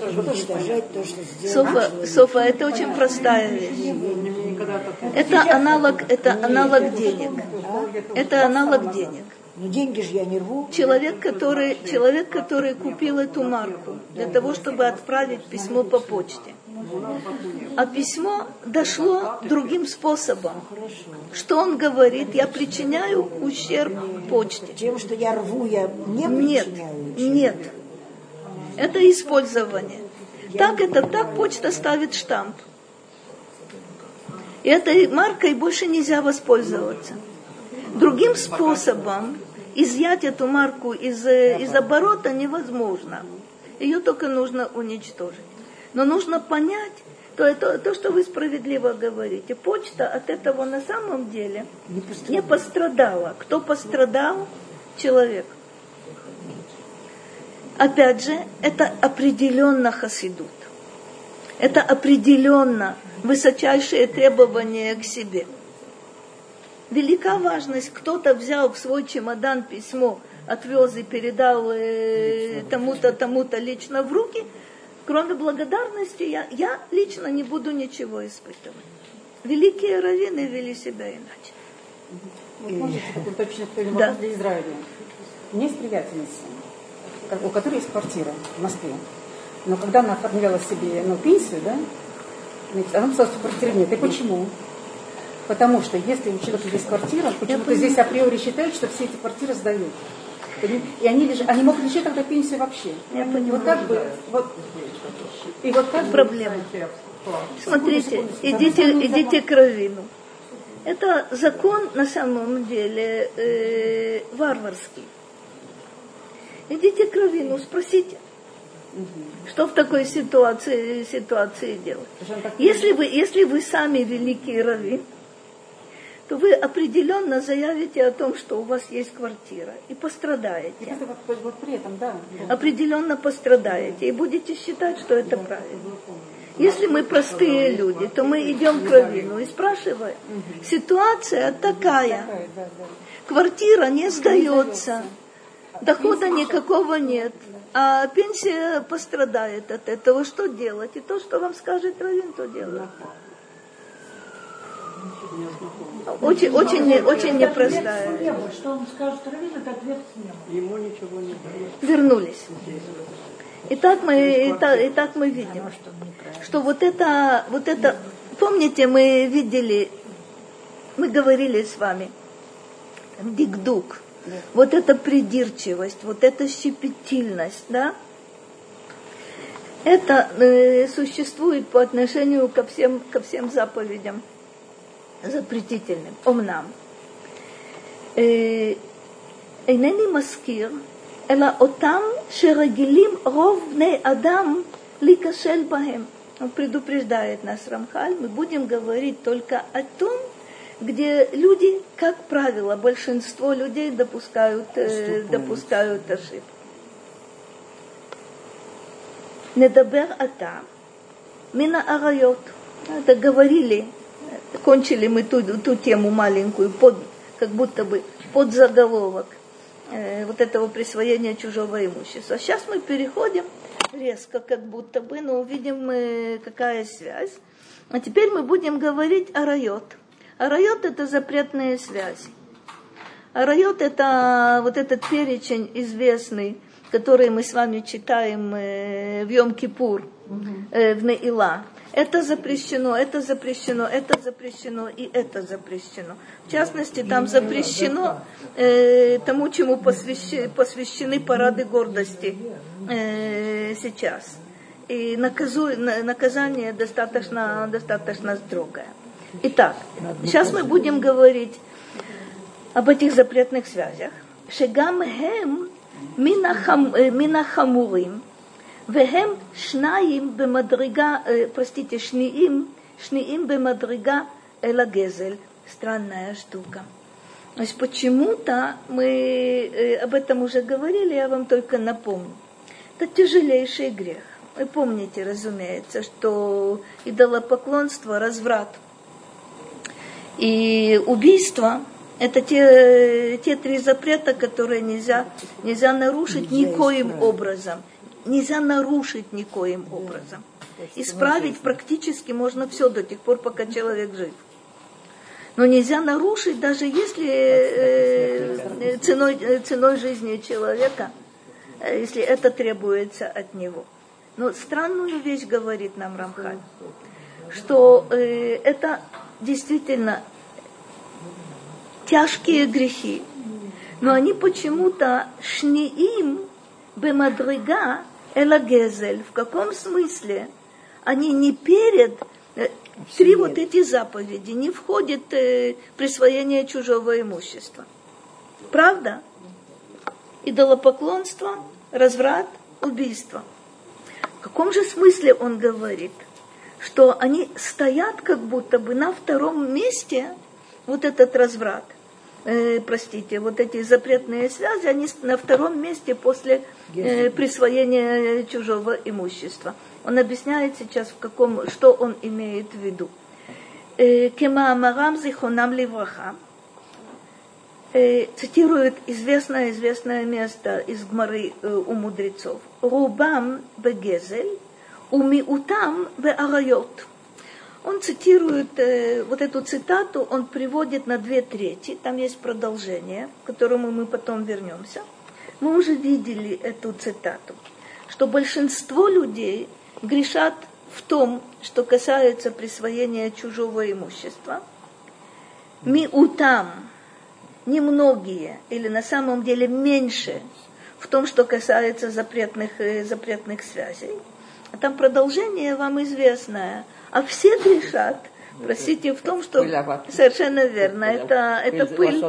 Софа, это очень простая вещь. Это аналог денег. Это аналог денег. Но деньги же я не рву. Человек, который купил эту марку для того, чтобы отправить письмо по почте. А письмо дошло другим способом. Что он говорит? Я причиняю ущерб почте. Тем, что я рву, я не причиняю. Нет. Это использование. Так почта ставит штамп. И этой маркой больше нельзя воспользоваться. Другим способом изъять эту марку из оборота невозможно. Ее только нужно уничтожить. Но нужно понять, то, что вы справедливо говорите. Почта от этого на самом деле не пострадала. Кто пострадал? Человек. Опять же, это определенно хасидут. Это определенно высочайшие требования к себе. Велика важность, кто-то взял в свой чемодан письмо, отвез и передал тому-то лично в руки. Кроме благодарности, я лично не буду ничего испытывать. Великие раввины вели себя иначе. Вы можете такой точно вопрос для Израиля? У меня есть приятельница, у которой есть квартира в Москве. Но когда она оформляла себе пенсию, да, она написала, что квартиры нет. И почему? Потому что если у человека есть квартира, почему-то здесь априори считают, что все эти квартиры сдают. И они могут лишить тогда пенсии вообще. Я понимаю. Вот как бы, и вот как проблема. Смотрите, идите к раввину. Это закон на самом деле варварский. Идите к раввину, спросите, что в такой ситуации делать. Если вы сами великий раввин, то вы определенно заявите о том, что у вас есть квартира, и пострадаете. Вот при этом, да. Определенно пострадаете, и будете считать, что это правильно. Если мы простые люди, то мы идем к раввину и спрашиваем. Ситуация такая. Квартира не сдается, дохода никакого нет, а пенсия пострадает от этого. Что делать? И то, что вам скажет раввин, то делать. Очень непростая. Что он скажет раввин, это ответ с неба. Ему ничего не дает. Вернулись. Итак, мы видим, что вот это, помните, мы говорили с вами, дикдук, вот эта придирчивость, вот эта щепетильность, да, это существует по отношению ко всем заповедям запретительным, омнам. Эйнени маскир, אלא אותם שרגילים רוב בני אדם להיכשל баhem. Он предупреждает нас, Рамхаль, мы будем говорить только о том, где люди, как правило, большинство людей допускают ошибки. Недабер ата мина арайот. Это говорили, кончили мы ту тему маленькую, как будто бы под заголовок вот этого присвоения чужого имущества. Сейчас мы переходим резко, как будто бы, но увидим, какая связь. А теперь мы будем говорить о райот. А райот — это запретные связи. А райот — это вот этот перечень известный, который мы с вами читаем в Йом-Кипур, в Неила. Это запрещено, это запрещено, это запрещено и это запрещено. В частности, там запрещено тому, чему посвящены парады гордости сейчас. И наказание достаточно строгое. Итак, сейчас мы будем говорить об этих запретных связях. Шегам хем минахамурим. והם שניים במדרגה, שניים במדרגה אל הגזל. Странная штука. То есть почему-то мы об этом уже говорили, я вам только напомню. Это тяжелейший грех. Вы помните, разумеется, что идолопоклонство, разврат и убийство — это те три запрета, которые нельзя нарушить никоим образом. Нельзя нарушить никоим образом. Исправить практически можно все до тех пор, пока человек жив. Но нельзя нарушить, даже если ценой жизни человека, если это требуется от него. Но странную вещь говорит нам Рамхаль, что это действительно тяжкие грехи, но они почему-то шниим бемадрига эла гезель. В каком смысле? Они не перед... Три вот эти заповеди не входит присвоение чужого имущества. Правда? Идолопоклонство, разврат, убийство. В каком же смысле он говорит? Что они стоят как будто бы на втором месте, вот этот разврат. Вот эти запретные связи, они на втором месте после присвоения чужого имущества. Он объясняет сейчас, что он имеет в виду. Кемаамарам зихонам ливраха цитирует известное место из Гмары у мудрецов. Рубам бегезель, умиутам беарайот. Он цитирует вот эту цитату, он приводит на 2/3, там есть продолжение, к которому мы потом вернемся. Мы уже видели эту цитату, что большинство людей грешат в том, что касается присвоения чужого имущества. Миутам немногие, или на самом деле меньше в том, что касается запретных связей. А там продолжение вам известное. А все грешат. Простите, в том, что совершенно верно. Это пыль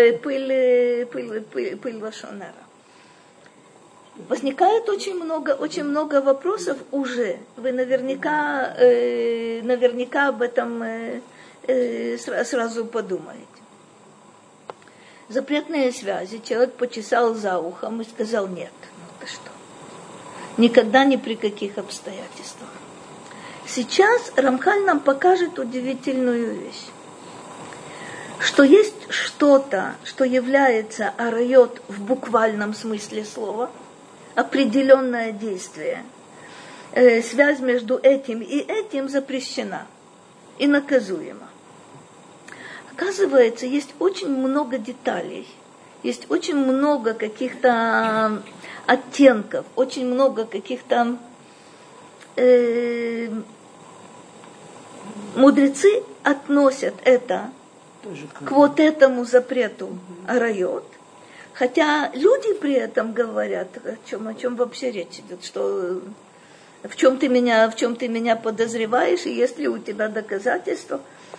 лашон ара. Возникает очень много вопросов уже. Вы наверняка об этом сразу подумаете. Запретные связи. Человек почесал за ухом и сказал: нет, ты что? Никогда, ни при каких обстоятельствах. Сейчас Рамхаль нам покажет удивительную вещь. Что есть что-то, что является арайот в буквальном смысле слова, определенное действие. Связь между этим и этим запрещена и наказуема. Оказывается, есть очень много деталей, есть очень много каких-то оттенков, очень много каких-то... Мудрецы относят это к вот этому запрету арайот, хотя люди при этом говорят, о чем вообще речь идет, что в чем ты меня подозреваешь, и есть ли у тебя доказательства,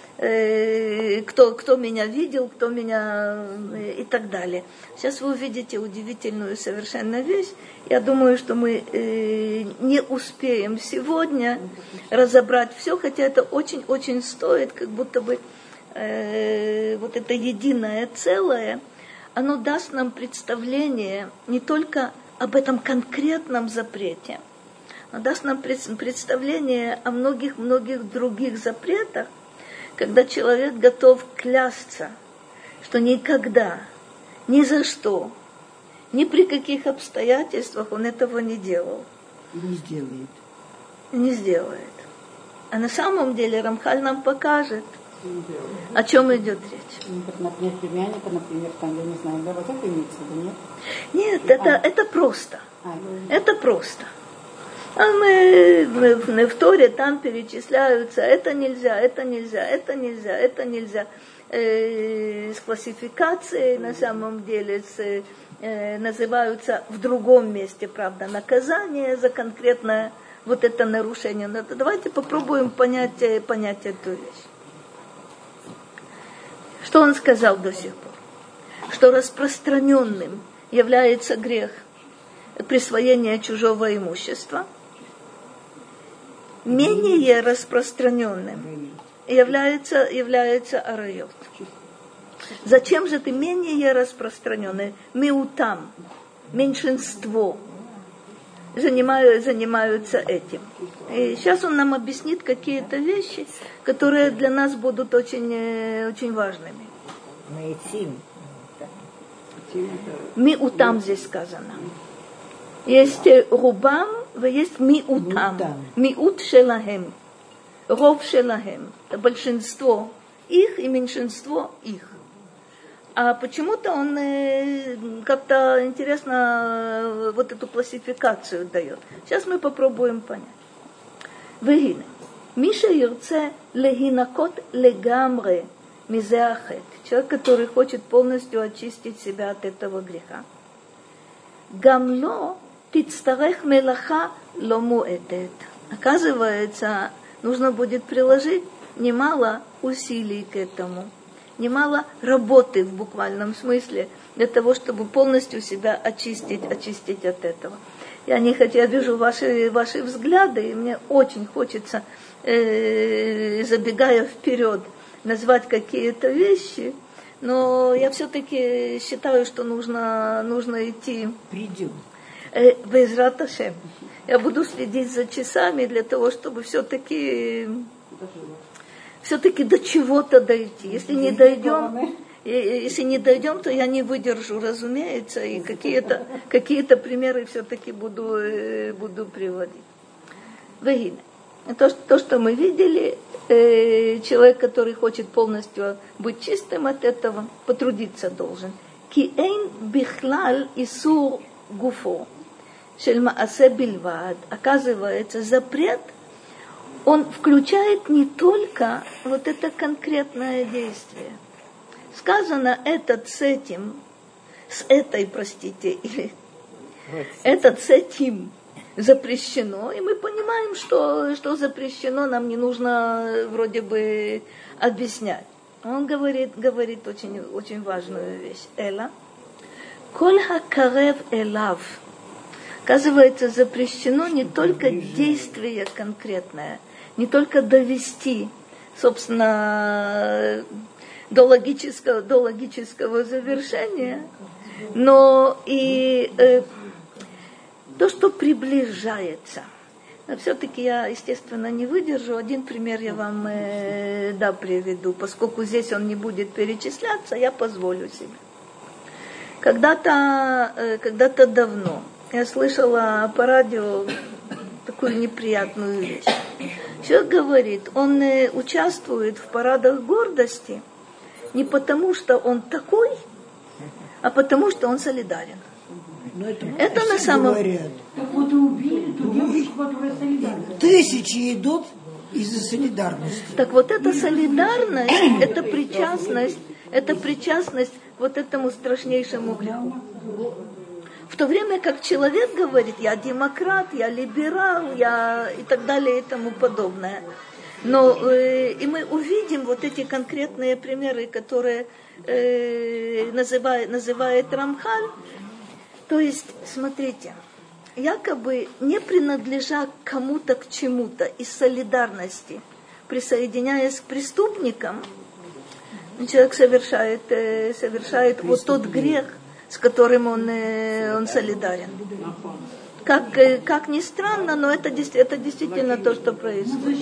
кто меня видел, кто меня и так далее. Сейчас вы увидите удивительную совершенно вещь. Я думаю, что мы не успеем сегодня разобрать все, хотя это очень-очень стоит, как будто бы вот это единое целое, оно даст нам представление не только об этом конкретном запрете, но даст нам представление о многих-многих других запретах, когда человек готов клясться, что никогда, ни за что, ни при каких обстоятельствах он этого не делал. Не сделает. А на самом деле Рамхаль нам покажет, о чем идет речь. Например, племянника, например, там, я не знаю, да, вот это имеется в виду, нет? Нет, это просто. Это просто. А мы в Торе там перечисляются, это нельзя, это нельзя, это нельзя, это нельзя. С классификацией на самом деле называются в другом месте, правда, наказание за конкретное вот это нарушение. Но давайте попробуем понять эту вещь. Что он сказал до сих пор? Что распространенным является грех присвоения чужого имущества, менее распространенным является арайот. Зачем же ты менее распространенный? Миутам, меньшинство, занимаются этим. И сейчас он нам объяснит какие-то вещи, которые для нас будут очень важными. Миутам здесь сказано. Есть рубам, есть миутам. Миут шелахем. Ров шелахем. Это большинство их и меньшинство их. А почему-то он как-то интересно вот эту классификацию дает. Сейчас мы попробуем понять. Вегине. Миша юрце легинакот легамре мизеахет. Человек, который хочет полностью очистить себя от этого греха. Гамло тицтарех мелаха ло муэтет. Оказывается, нужно будет приложить немало усилий к этому, немало работы в буквальном смысле для того, чтобы полностью себя очистить от этого. Я вижу ваши взгляды, и мне очень хочется, забегая вперед, назвать какие-то вещи, но я все-таки считаю, что нужно идти. Придем. Безрат Ашем. Я буду следить за часами для того, чтобы все-таки до чего-то дойти. Если не дойдем, то я не выдержу, разумеется, и какие-то примеры все-таки буду приводить. Вегине. То, что мы видели, человек, который хочет полностью быть чистым от этого, потрудиться должен. Ки эйн бихлал исур гуфо шель маасе бильвад. Оказывается, запрет, он включает не только вот это конкретное действие. сказано этот с этим, с этой, простите, или этот с этим запрещено, и мы понимаем, что запрещено, нам не нужно вроде бы объяснять. Он говорит очень, очень важную вещь. Эла. Коль хакарев элав. Оказывается, запрещено не только действие конкретное, не только довести, собственно, до логического завершения, но и то, что приближается. Но все-таки я, естественно, не выдержу. Один пример я вам приведу. Поскольку здесь он не будет перечисляться, я позволю себе. Когда-то давно я слышала по радио такую неприятную вещь. Человек говорит, он участвует в парадах гордости не потому, что он такой, а потому, что он солидарен. Это на самом деле. Так вот и убили ту девушку, которая солидарна. Тысячи идут из-за солидарности. Так вот эта солидарность, это причастность вот этому страшнейшему греху. В то время как человек говорит, я демократ, я либерал, я и так далее и тому подобное. Но и мы увидим вот эти конкретные примеры, которые называет Рамхаль. То есть, смотрите, якобы не принадлежа кому-то к чему-то из солидарности, присоединяясь к преступникам, человек совершает вот тот грех, с которым он солидарен. Как ни странно, но это действительно то, что происходит.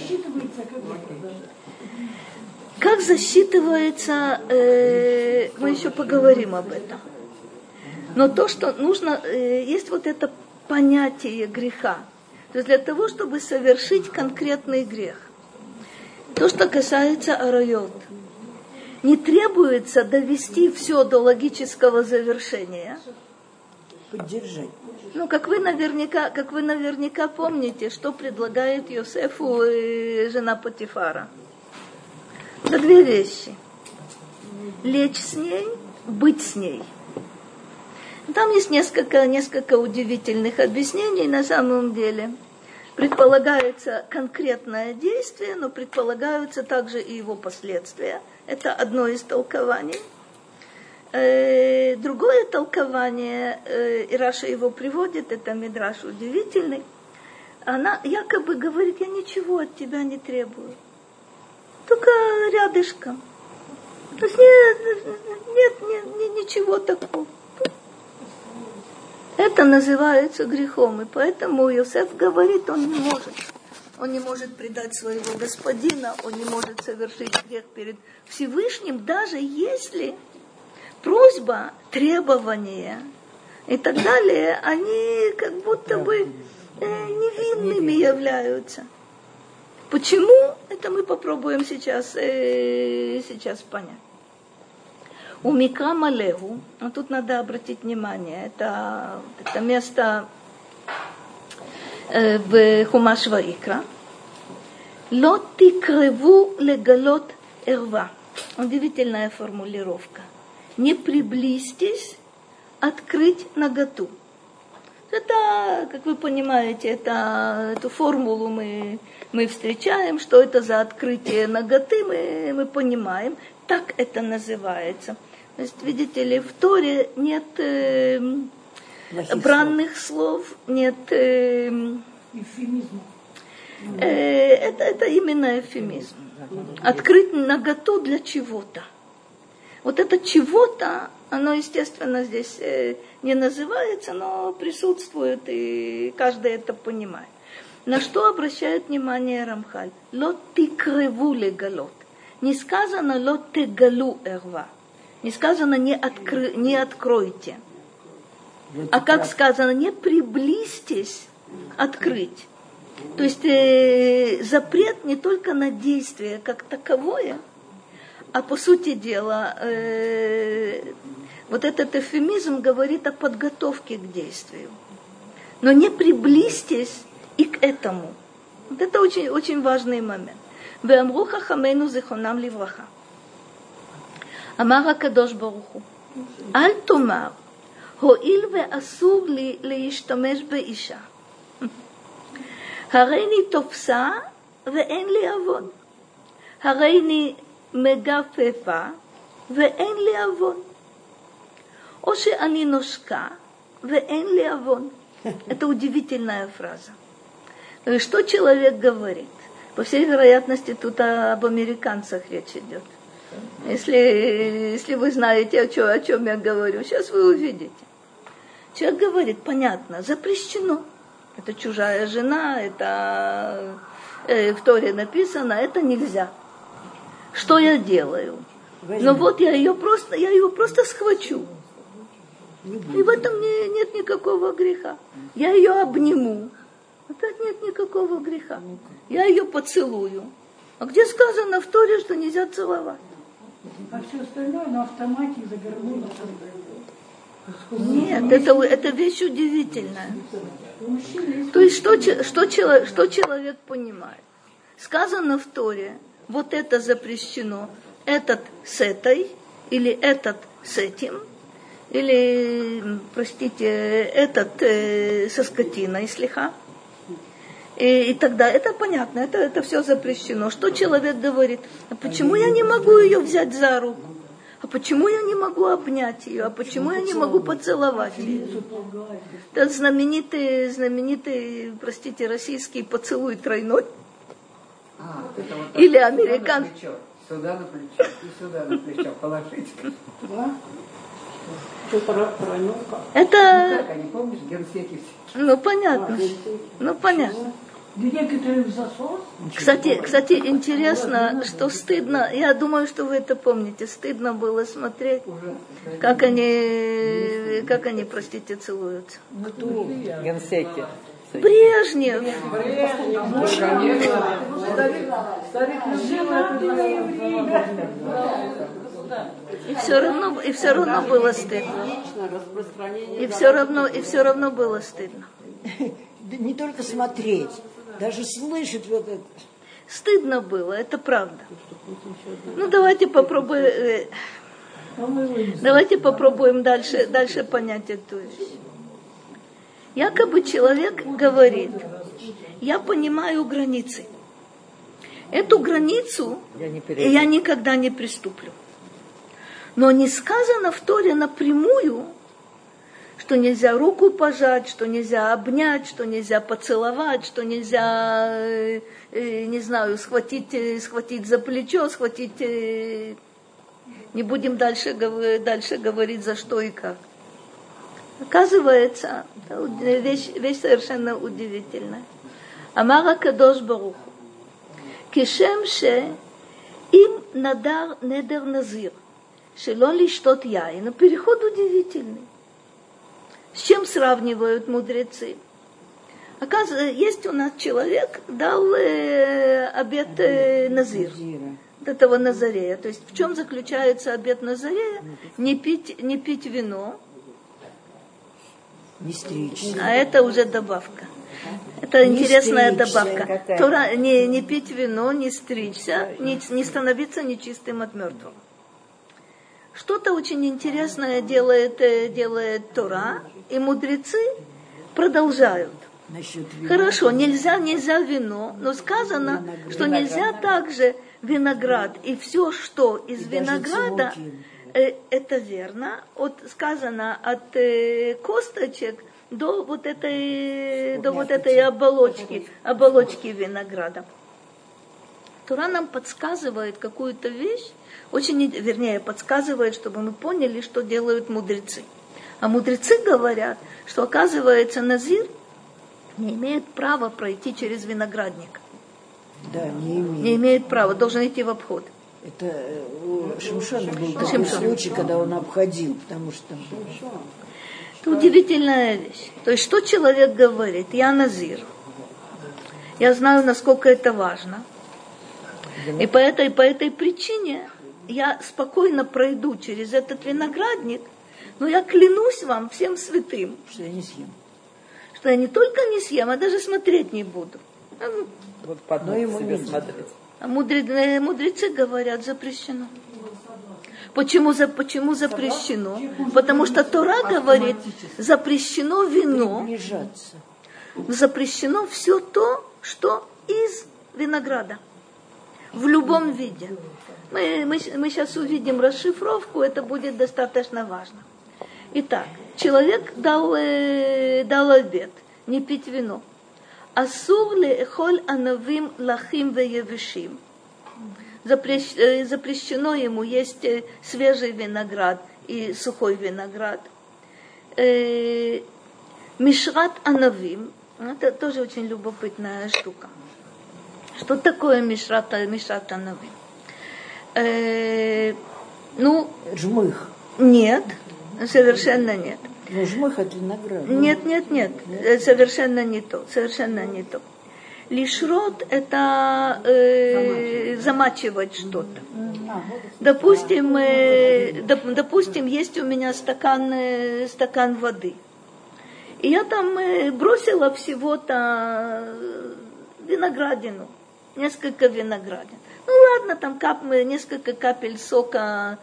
Как засчитывается, мы еще поговорим об этом. Но то, что нужно, есть вот это понятие греха. То есть для того, чтобы совершить конкретный грех. То, что касается арайот. Не требуется довести все до логического завершения. Поддержать. Ну, как вы наверняка помните, что предлагает Йосефу жена Потифара. Это две вещи. Лечь с ней, быть с ней. Там есть несколько удивительных объяснений на самом деле. Предполагается конкретное действие, но предполагаются также и его последствия. Это одно из толкований. Другое толкование, и Раша его приводит, это мидраш удивительный. Она якобы говорит, я ничего от тебя не требую. Только рядышком. То есть нет, ничего такого. Это называется грехом, и поэтому Йосеф говорит, он не может предать своего господина, он не может совершить грех перед Всевышним, даже если просьба, требования и так далее, они как будто бы невинными являются. Почему? Это мы попробуем сейчас понять. У Микра Малегу, тут надо обратить внимание, это место в Хумаш Ваикра. Ло тикреву легалот эрва. Удивительная формулировка. Не приблизьтесь открыть наготу. Это, как вы понимаете, эту формулу мы встречаем, что это за открытие наготы, мы понимаем. Так это называется. То есть, видите ли, в Торе нет бранных слов, нет... Эвфемизм. Это именно эвфемизм. Открыть наготу для чего-то. Вот это чего-то, оно, естественно, здесь не называется, но присутствует, и каждый это понимает. На что обращает внимание Рамхаль? Ло тикреву легалот. Не сказано ло тегалу эрва. Не сказано не откройте. А как сказано, не приблизьтесь открыть. То есть запрет не только на действие как таковое, а по сути дела вот этот эвфемизм говорит о подготовке к действию. Но не приблизьтесь и к этому. Вот это очень, очень важный момент. Веамру хахамейну зихонам ливраха. אמר הקדוש ברוך הוא, אל תאמר, הואיל ואסור לי להשתמש באישה. הריני תופסה ואין לי עוון. הריני מגפפה ואין לי עוון. או שאני ножка ואין לי עוון. Это удивительная фраза. Что человек говорит? По всей вероятности, тут об американцах речь идет. Если вы знаете, о чем я говорю, сейчас вы увидите. Человек говорит, понятно, запрещено. Это чужая жена, это в Торе написано, это нельзя. Что я делаю? Ну вот я ее просто схвачу. И в этом нет никакого греха. Я ее обниму. Опять нет никакого греха. Я ее поцелую. А где сказано в Торе, что нельзя целовать? А все остальное на автомате завернули. Нет, это вещь удивительная. То есть что человек понимает? Сказано в Торе, вот это запрещено, этот с этой, или этот с этим, или, простите, этот со скотиной, слиха. И тогда это понятно, это все запрещено. Что человек говорит? А почему я не могу ее взять за руку? А почему я не могу обнять ее? А почему я не могу поцеловать ее? Это знаменитый, простите, российский поцелуй тройной. Это вот или американский. Сюда на плечо и сюда на плечо положить. Да? Это... Как они, помнишь, генсеки все? Ну, понятно. Некоторые в засос. Кстати, интересно, что стыдно, я думаю, что вы это помните, стыдно было смотреть, как они, простите, целуются. Генсеки. Брежнев. И все равно было стыдно. И все равно было стыдно. Не только смотреть, даже слышать вот это. Стыдно было, это правда. Ну, давайте попробуем дальше понять эту вещь. Якобы человек говорит, я понимаю границы. Эту границу я никогда не приступлю. Но не сказано в Торе напрямую, что нельзя руку пожать, что нельзя обнять, что нельзя поцеловать, что нельзя, не знаю, схватить за плечо, Не будем дальше говорить, за что и как. Оказывается, вещь совершенно удивительная. Амара Кадош Баруху. Кишем ше им надар недер назир. Шело лиштот яин. Переход удивительный. С чем сравнивают мудрецы? Оказывается, есть у нас человек, дал обет назир. Этого назарея. То есть в чем заключается обет назарея? Не пить вино. Не стричься. А это уже добавка. Это не интересная стричься. добавка. Тора, не пить вино, не стричься, не становиться нечистым от мертвого. Что-то очень интересное делает Тора, и мудрецы продолжают. Хорошо, нельзя вино, но сказано, что нельзя также виноград. И все, что из винограда, это верно. Сказано от косточек до вот этой оболочки винограда. Тора нам подсказывает какую-то вещь, подсказывает, чтобы мы поняли, что делают мудрецы. А мудрецы говорят, что, оказывается, назир не имеет права пройти через виноградник. Да, не имеет. Не имеет права, должен идти в обход. Это у Шимшона был такой случай, когда он обходил, потому что... Это удивительная вещь. То есть, что человек говорит? Я назир. Я знаю, насколько это важно. И по этой причине я спокойно пройду через этот виноградник, но я клянусь вам всем святым, Что я не съем. Что я не только не съем, а даже смотреть не буду. Вот под ноги себе смотреть. А мудрецы говорят, запрещено. Почему запрещено? Потому что Тора говорит, запрещено вино, запрещено все то, что из винограда. В любом виде. Мы сейчас увидим расшифровку, это будет достаточно важно. Итак, человек дал обет, не пить вино. Асур леэхоль анавим лахим веевишим. Запрещено ему есть свежий виноград и сухой виноград. Мишрат анавим. Это тоже очень любопытная штука. Что такое мишрат анавим? Жмых. Нет, совершенно нет. Но жмых от винограда. Нет, совершенно не то, Лишрот – это замачивать что-то. Допустим, есть у меня стакан воды. И я там бросила всего-то виноградину, несколько виноградин. Ну ладно, там несколько капель сока.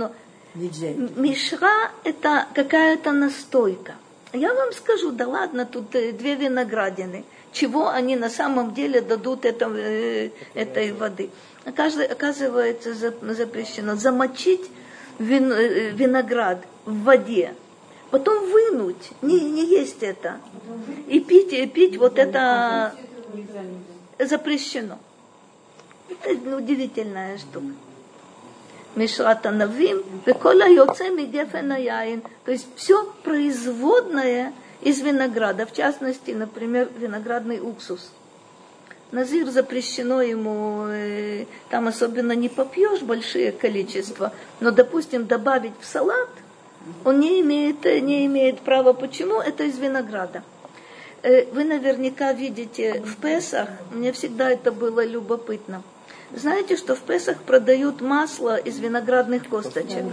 Мишра – это какая-то настойка. Я вам скажу, да ладно, тут 2 виноградины. Чего они на самом деле дадут этой воды? Оказывается, запрещено замочить виноград в воде, потом вынуть, не есть это, и пить вот это запрещено. Это удивительная штука. Мишрат анавим, векола йоце мигефен яин. То есть все производное из винограда, в частности, например, виноградный уксус. Назир запрещено ему, там особенно не попьешь большие количества, но, допустим, добавить в салат, он не имеет права. Почему? Это из винограда. Вы наверняка видите в Песах, мне всегда это было любопытно. Знаете, что в Песах продают масло из виноградных косточек?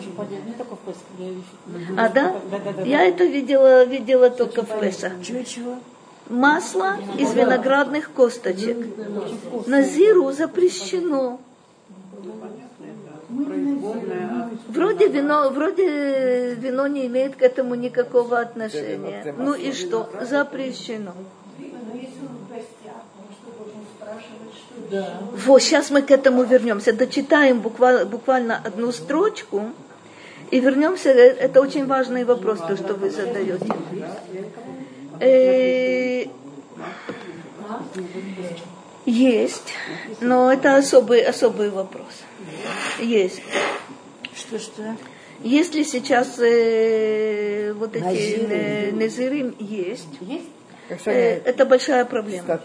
А, да? Я это видела только в Песах. Масло из виноградных косточек. Назиру запрещено. Вроде вино не имеет к этому никакого отношения. Ну и что? Запрещено. Вот, сейчас мы к этому вернемся. Дочитаем буквально одну строчку и вернемся. Это очень важный вопрос, то, что вы задаете. Есть, но это особый вопрос. Есть. Что? Если сейчас вот эти назирим есть, это большая проблема.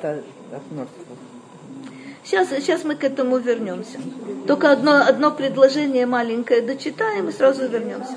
Сейчас мы к этому вернемся. Только одно предложение маленькое дочитаем и сразу вернемся.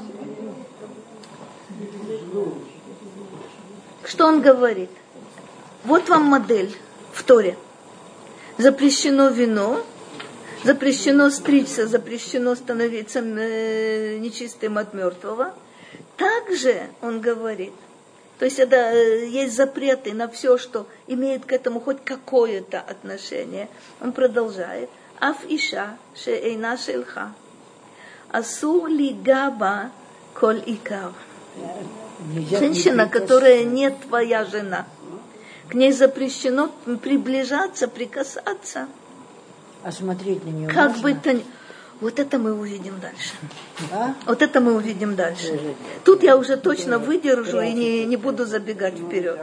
Что он говорит? Вот вам модель в Торе. Запрещено вино, запрещено стричься, запрещено становиться нечистым от мертвого. Также он говорит, то есть это есть запреты на все, что имеет к этому хоть какое-то отношение. Он продолжает. Аф иша шеэйна шельха. Асур ли габа коль икав. Женщина, которая не твоя жена. К ней запрещено приближаться, прикасаться. А смотреть на нее как можно? бы то ни... Вот это мы увидим дальше. Да? Вот это мы увидим дальше. Тут я уже точно выдержу и не буду забегать вперед.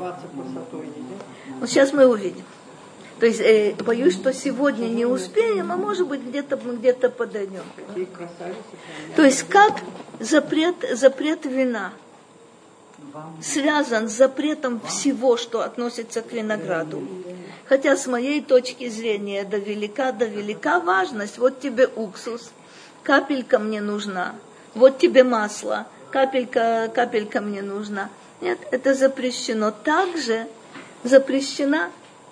Вот сейчас мы увидим. То есть боюсь, что сегодня не успеем, а может быть где-то подойдем. То есть как запрет вина связан с запретом всего, что относится к винограду. Хотя с моей точки зрения да велика важность. Вот тебе уксус, капелька мне нужна. Вот тебе масло, капелька мне нужна. Нет, это запрещено. Также запрещена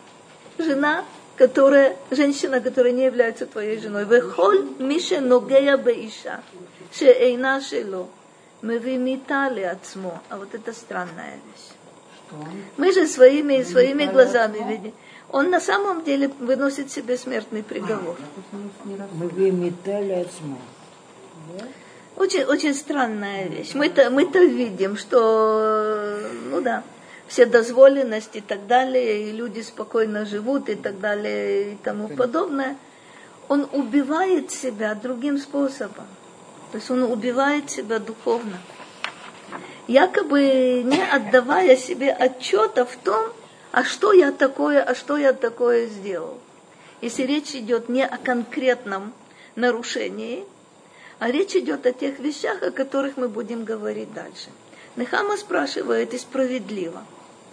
женщина, которая не является твоей женой. Вехоль мише ногея беиша, шеэйна шело. Мы вымитали отцмо. А вот это странная вещь. Мы же своими глазами видим. Он на самом деле выносит себе смертный приговор. Мы выметали отцмо. Очень, очень странная вещь. Мы-то видим, что, ну да, все дозволенности и так далее, и люди спокойно живут и так далее и тому подобное. Он убивает себя другим способом. То есть он убивает себя духовно. Якобы не отдавая себе отчета в том, а что я такое сделал. Если речь идет не о конкретном нарушении, а речь идет о тех вещах, о которых мы будем говорить дальше. Нехама спрашивает, и справедливо.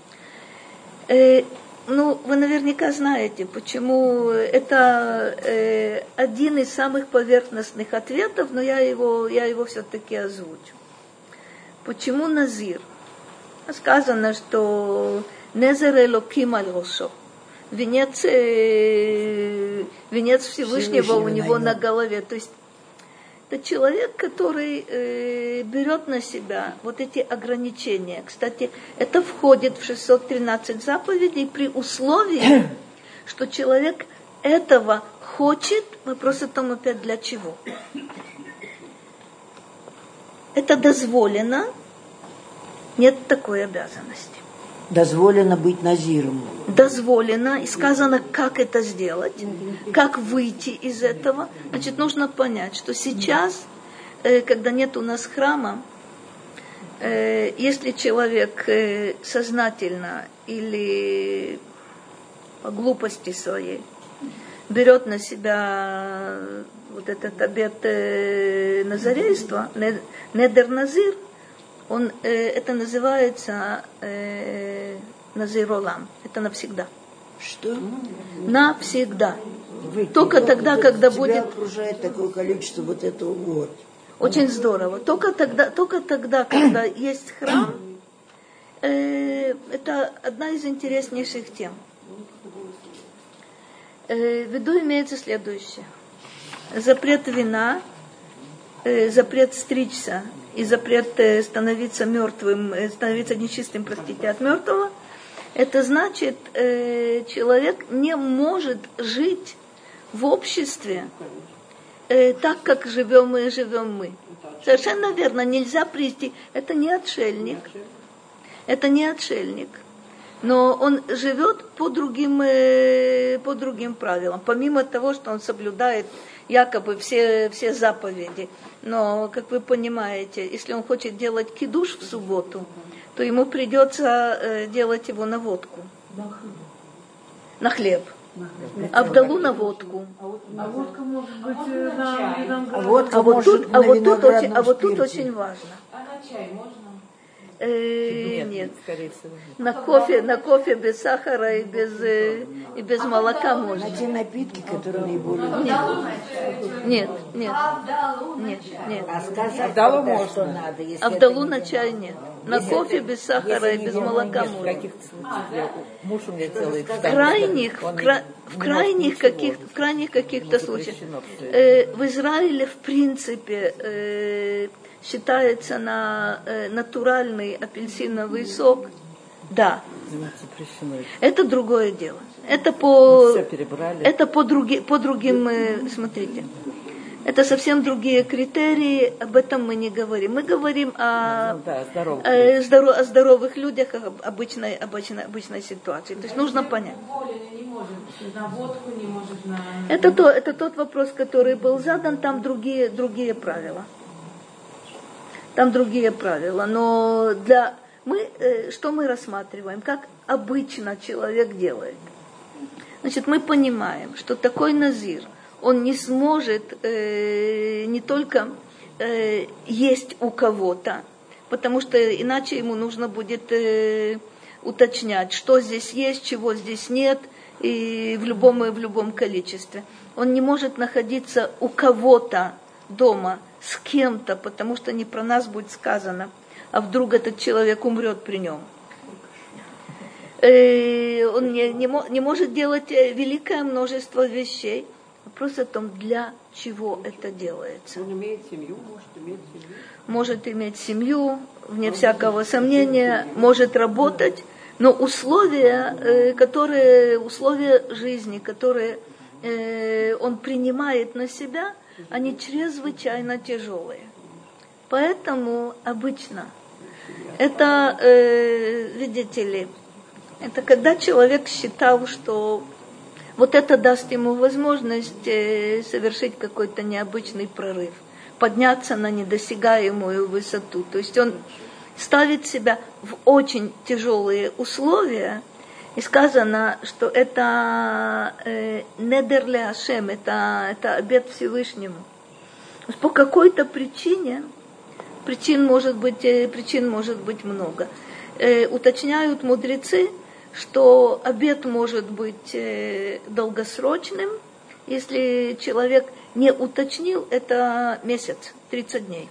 Вы наверняка знаете, почему это один из самых поверхностных ответов, но я его все-таки озвучу. Почему назир? Сказано, что незер элоким аль рошо. Венец Всевышнего у него на голове. То есть это человек, который берет на себя вот эти ограничения. Кстати, это входит в 613 заповедей при условии, что человек этого хочет. Вопрос о том опять для чего. Это дозволено, нет такой обязанности. Дозволено быть назиром. Дозволено, и сказано, как это сделать, как выйти из этого. Значит, нужно понять, что сейчас, когда нет у нас храма, если человек сознательно или по глупости своей берет на себя вот этот обет назарейства, недер назир, это называется назир олам. Это навсегда. Что? Навсегда. Только тогда, когда тебя будет... окружает такое количество вот этого вот. Очень здорово. Только тогда, когда есть храм, это одна из интереснейших тем. В виду имеется следующее. Запрет вина, запрет стричься и запрет становиться мертвым, становиться нечистым, от мертвого. Это значит, человек не может жить в обществе так, как живем мы. Совершенно верно, нельзя прийти. Это не отшельник. Но он живет по другим правилам. Помимо того, что он соблюдает якобы все заповеди. Но, как вы понимаете, если он хочет делать кидуш в субботу, то ему придется делать его на водку. На хлеб. Авдалу на водку. А водка может быть на вот тут очень важно. А на чай можно? Нет. Скорее всего. На кофе без сахара и без молока можно. На те напитки, которые наиболее... Нет. А сказать, Авдалу когда, можно. что надо, если Авдалу это на не чай нет. На кофе без сахара и без молока В можно. каких-то случаях муж у меня делает В крайних каких-то случаях. В Израиле, в принципе, считается на натуральный апельсиновый сок. Да. Это другое дело. Это по другим, смотрите. Это совсем другие критерии, об этом мы не говорим. Мы говорим о здоровых людях, о обычной ситуации. То есть нужно понять. Не может на водку, не может на... Это тот вопрос, который был задан, там другие правила. Но что мы рассматриваем, как обычно человек делает. Значит, мы понимаем, что такой назир, он не сможет не только есть у кого-то, потому что иначе ему нужно будет уточнять, что здесь есть, чего здесь нет, и в любом количестве. Он не может находиться у кого-то дома с кем-то, потому что не про нас будет сказано, а вдруг этот человек умрет при нем. Он не может делать великое множество вещей. Вопрос о том, для чего это делается. Он имеет семью, может иметь семью, вне всякого сомнения, может работать, но условия жизни, которые он принимает на себя, они чрезвычайно тяжелые. Поэтому обычно это, видите ли, это когда человек считал, что вот это даст ему возможность совершить какой-то необычный прорыв, подняться на недосягаемую высоту. То есть он ставит себя в очень тяжелые условия, и сказано, что это недер ле Ашем, это обет Всевышнему. По какой-то причине, причин может быть много. Уточняют мудрецы, что обет может быть долгосрочным, если человек не уточнил, это месяц, 30 дней.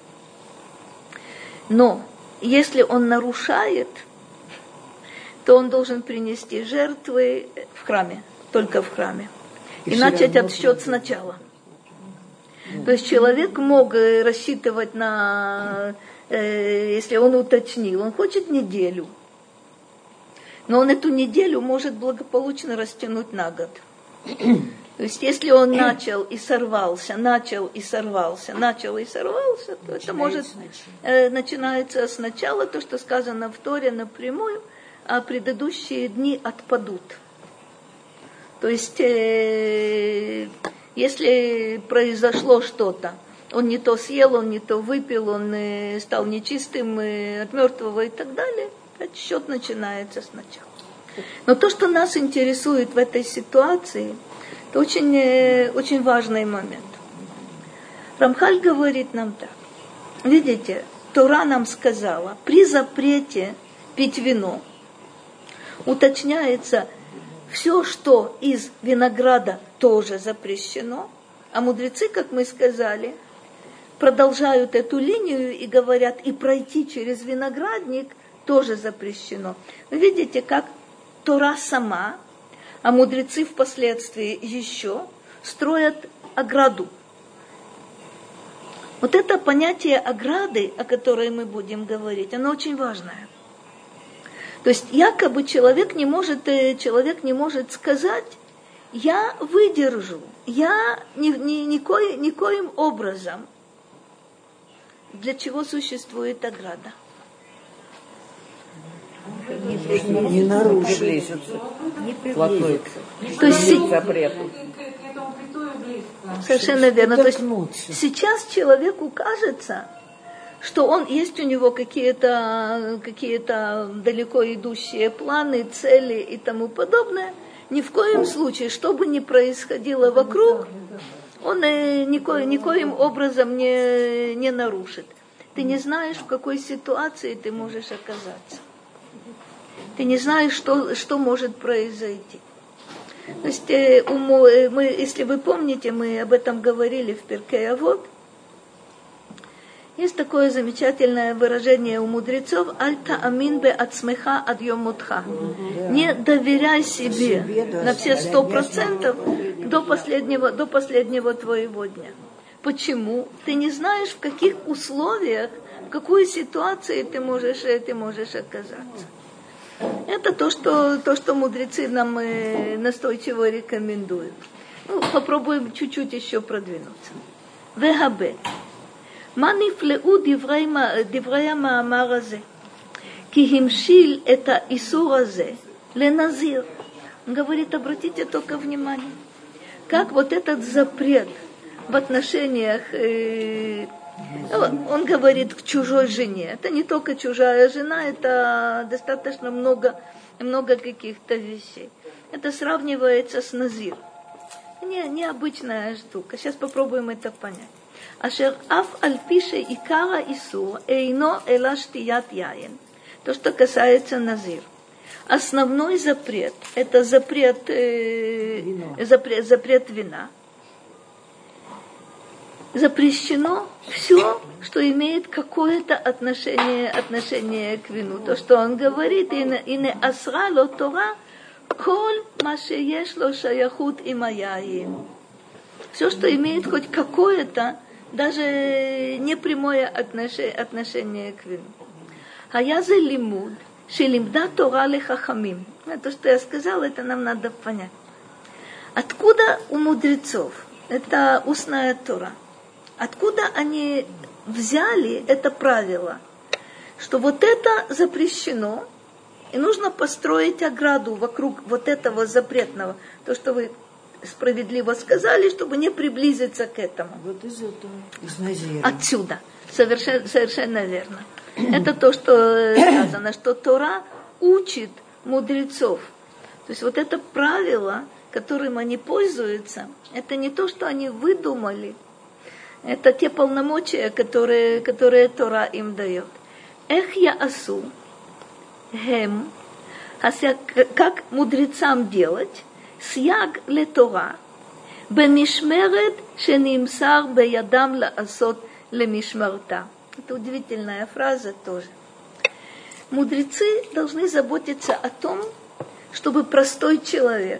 Но если он нарушает, то он должен принести жертвы в храме, только в храме. И начать отсчет сначала. То есть человек мог рассчитывать на, если он уточнил, он хочет неделю. Но он эту неделю может благополучно растянуть на год. То есть если он начал и сорвался, то это может начинается сначала, то, что сказано в Торе напрямую, а предыдущие дни отпадут. То есть, если произошло что-то, он не то съел, он не то выпил, он стал нечистым от мертвого и так далее, отсчет начинается сначала. Но то, что нас интересует в этой ситуации, это очень, очень важный момент. Рамхаль говорит нам так. Видите, Тора нам сказала, при запрете пить вино, уточняется, все, что из винограда, тоже запрещено. А мудрецы, как мы сказали, продолжают эту линию и говорят, и пройти через виноградник тоже запрещено. Вы видите, как Тора сама, а мудрецы впоследствии еще строят ограду. Вот это понятие ограды, о которой мы будем говорить, оно очень важное. То есть якобы человек не может сказать, я выдержу, я никоим образом. Для чего существует ограда? Не нарушить. То есть совершенно верно. То есть сейчас человеку кажется, что есть у него какие-то далеко идущие планы, цели и тому подобное. Ни в коем случае, что бы ни происходило вокруг, он никоим образом не нарушит. Ты не знаешь, в какой ситуации ты можешь оказаться. Ты не знаешь, что может произойти. То есть, если вы помните, мы об этом говорили в Перкей Авот. Есть такое замечательное выражение у мудрецов: «Аль та'амин бе ацмеха ад йом мутха». Не доверяй себе на все 100% до последнего твоего дня. Почему? Ты не знаешь, в каких условиях, в какой ситуации ты можешь оказаться. Это то, что мудрецы нам настойчиво рекомендуют. Попробуем чуть-чуть еще продвинуться. Вегабет. מה נפלאו דברי המאמר הזה? כי המשיל את האיסור הזה לנזיר. Он говорит, обратите только внимание, как вот этот запрет в отношениях, он говорит к чужой жене. Это не только чужая жена, это достаточно много каких-то вещей. Это сравнивается с назир. Необычная штука. Сейчас попробуем это понять. אשר אף על פי שעיקר האיסור אינו אלא שתיית יין. То, что касается назир. Основной запрет – это запрет вина. Запрещено все, что имеет какое-то отношение к вину. То, что он говорит, «Ине асра ло Тора, коль ма шееш ло шаяхут им аяин». Все, что имеет хоть какое-то, даже непрямое отношение к вину. Хаязе лимуд, шелимда Тора лехахамим. То, что я сказала, это нам надо понять. Откуда у мудрецов? Это устная Тора. Откуда они взяли это правило, что вот это запрещено, и нужно построить ограду вокруг вот этого запретного, то, что вы справедливо сказали, чтобы не приблизиться к этому. Вот из этого, из Назира. Отсюда. Совершенно верно. Это то, что сказано, что Тора учит мудрецов. То есть вот это правило, которым они пользуются, это не то, что они выдумали, это те полномочия, которые Тора им дает. Эх я асу, хем, как мудрецам делать, сьяг ле Тора, бемишмерет шенимсар беядам лаасот лемишмарта. Это удивительная фраза тоже. Мудрецы должны заботиться о том, чтобы простой человек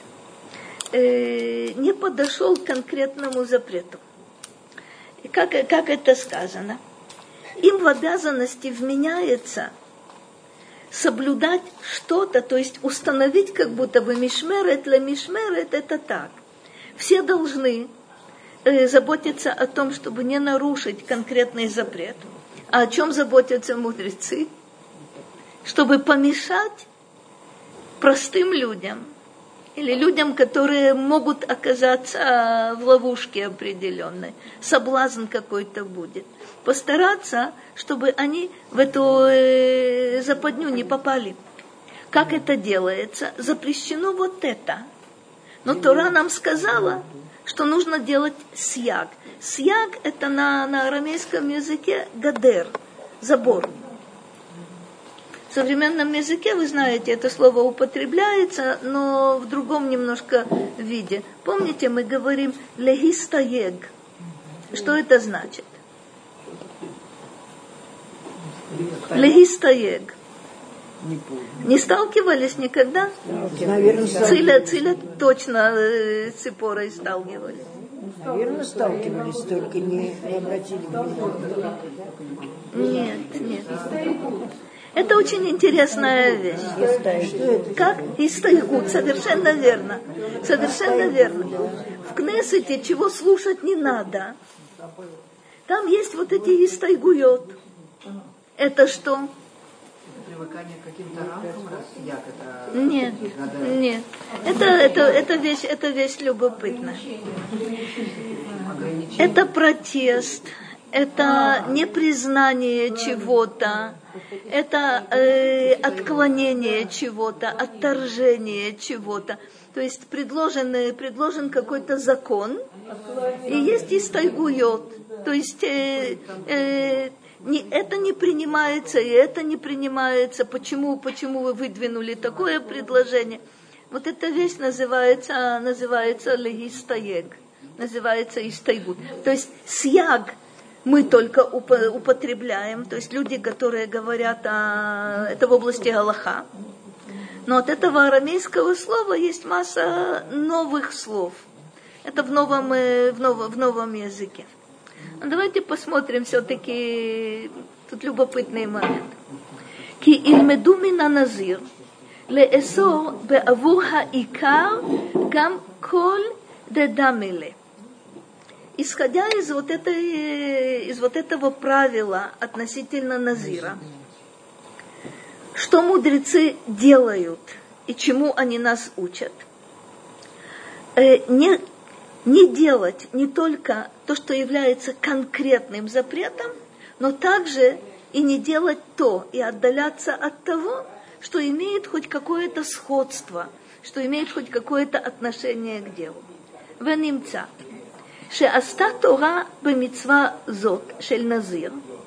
не подошел к конкретному запрету. И как это сказано? Им в обязанности вменяется соблюдать что-то, то есть установить, как будто бы мишмерет ля мишмерет, это так. Все должны заботиться о том, чтобы не нарушить конкретный запрет. А о чем заботятся мудрецы? Чтобы помешать простым людям или людям, которые могут оказаться в ловушке определенной. Соблазн какой-то будет. Постараться, чтобы они в эту западню не попали. Как это делается? Запрещено вот это. Но Тора нам сказала, что нужно делать сьяг. Сьяг – это на арамейском языке гадер, забор. В современном языке, вы знаете, это слово употребляется, но в другом немножко виде. Помните, мы говорим легистаег. Что это значит? Легистаег. Не сталкивались никогда? Наверное, Циля точно с Ципорой сталкивались. Наверное, сталкивались, только не обратили внимания. Нет. Это очень интересная вещь. Как истайгут, совершенно верно. Совершенно верно. В Кнессете чего слушать не надо. Там есть вот эти истайгуйот. Это что? Привыкание к каким-то рамкам, Нет. Это вещь любопытная. Это протест. Это непризнание чего-то, это отклонение чего-то, отторжение чего-то. То есть предложен какой-то закон, и есть истайгуйот. То есть это не принимается, и это не принимается. Почему вы выдвинули такое предложение? Вот эта вещь называется легистаег, называется истайгут. То есть сьяг мы только употребляем, то есть люди, которые говорят, это в области галаха. Но от этого арамейского слова есть масса новых слов. Это в новом языке. Но давайте посмотрим все-таки, тут любопытный момент. Ки ильмеду мина назир леэсор беавур хаикар гам коль дедамиле. Исходя из вот этого правила относительно назира, что мудрецы делают и чему они нас учат? Не делать не только то, что является конкретным запретом, но также и не делать то, и отдаляться от того, что имеет хоть какое-то сходство, что имеет хоть какое-то отношение к делу. Венимца. שעשתה תורה במצווה זאת של נזיר,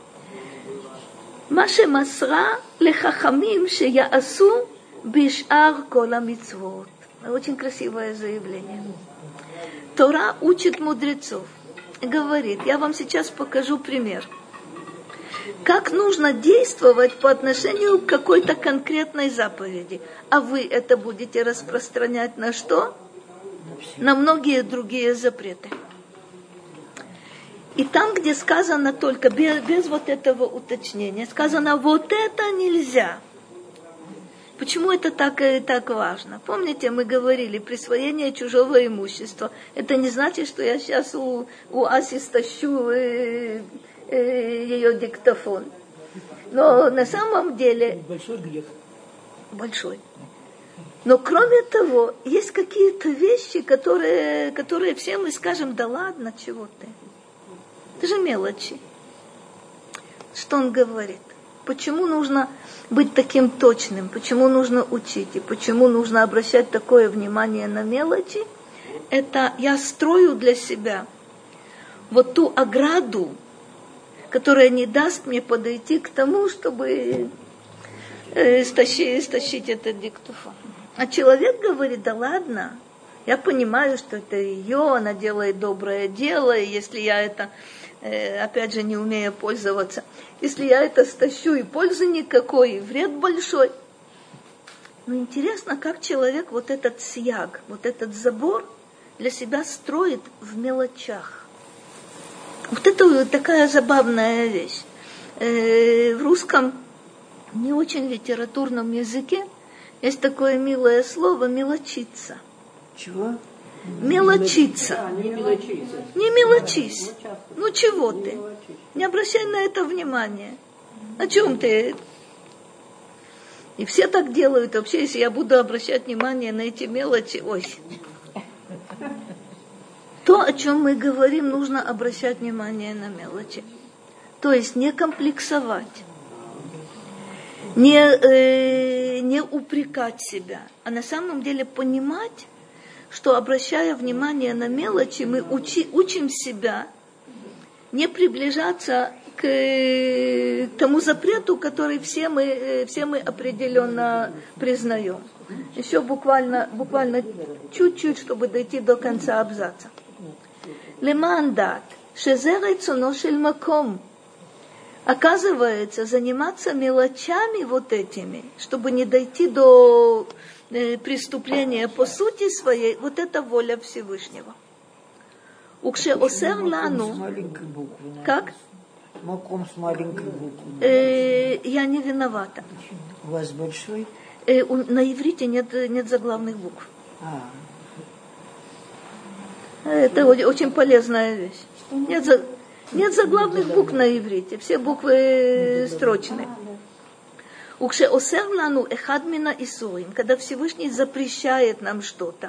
מה שמסרה לחכמים שיעשו בשאר כל המצוות. Очень красивое заявление. Тора учит мудрецов и говорит, я вам сейчас покажу пример, как нужно действовать по отношению к какой-то конкретной заповеди. А вы это будете распространять на что? На многие другие запреты. И там, где сказано только, без вот этого уточнения, сказано, вот это нельзя. Почему это так важно? Помните, мы говорили, присвоение чужого имущества. Это не значит, что я сейчас у Аси стащу ее диктофон. Но на самом деле... Большой грех. Большой. Но кроме того, есть какие-то вещи, которые все мы скажем, да ладно, чего ты? Это же мелочи. Что он говорит? Почему нужно быть таким точным? Почему нужно учить? И почему нужно обращать такое внимание на мелочи? Это я строю для себя вот ту ограду, которая не даст мне подойти к тому, чтобы стащить этот диктофон. А человек говорит, да ладно, я понимаю, что это ее, она делает доброе дело, и если я это, опять же, не умею пользоваться, если я это стащу, и пользы никакой, и вред большой. Но интересно, как человек вот этот сьяг, вот этот забор для себя строит в мелочах. Вот это такая забавная вещь. В русском не очень литературном языке есть такое милое слово «мелочиться». Чего? Мелочиться. Не мелочись. Не мелочись. Ну чего ты? Не обращай на это внимания. О чем ты? И все так делают. Вообще, если я буду обращать внимание на эти мелочи, ой. То, о чем мы говорим, нужно обращать внимание на мелочи. То есть не комплексовать. Не упрекать себя, а на самом деле понимать, что, обращая внимание на мелочи, мы учим себя не приближаться к тому запрету, который все мы определенно признаем. Еще буквально чуть-чуть, чтобы дойти до конца абзаца. Леман дат, шезе рецоно шель маком. Оказывается, заниматься мелочами вот этими, чтобы не дойти до преступления по сути своей, вот это воля Всевышнего. Укше осер лану. Как? Маком с маленькой буквы. Я не виновата. У вас большой? На иврите нет заглавных букв. Это очень полезная вещь. Нет заглавных букв на иврите, все буквы строчные. Укше осер лану эхад мина исурим, когда Всевышний запрещает нам что-то.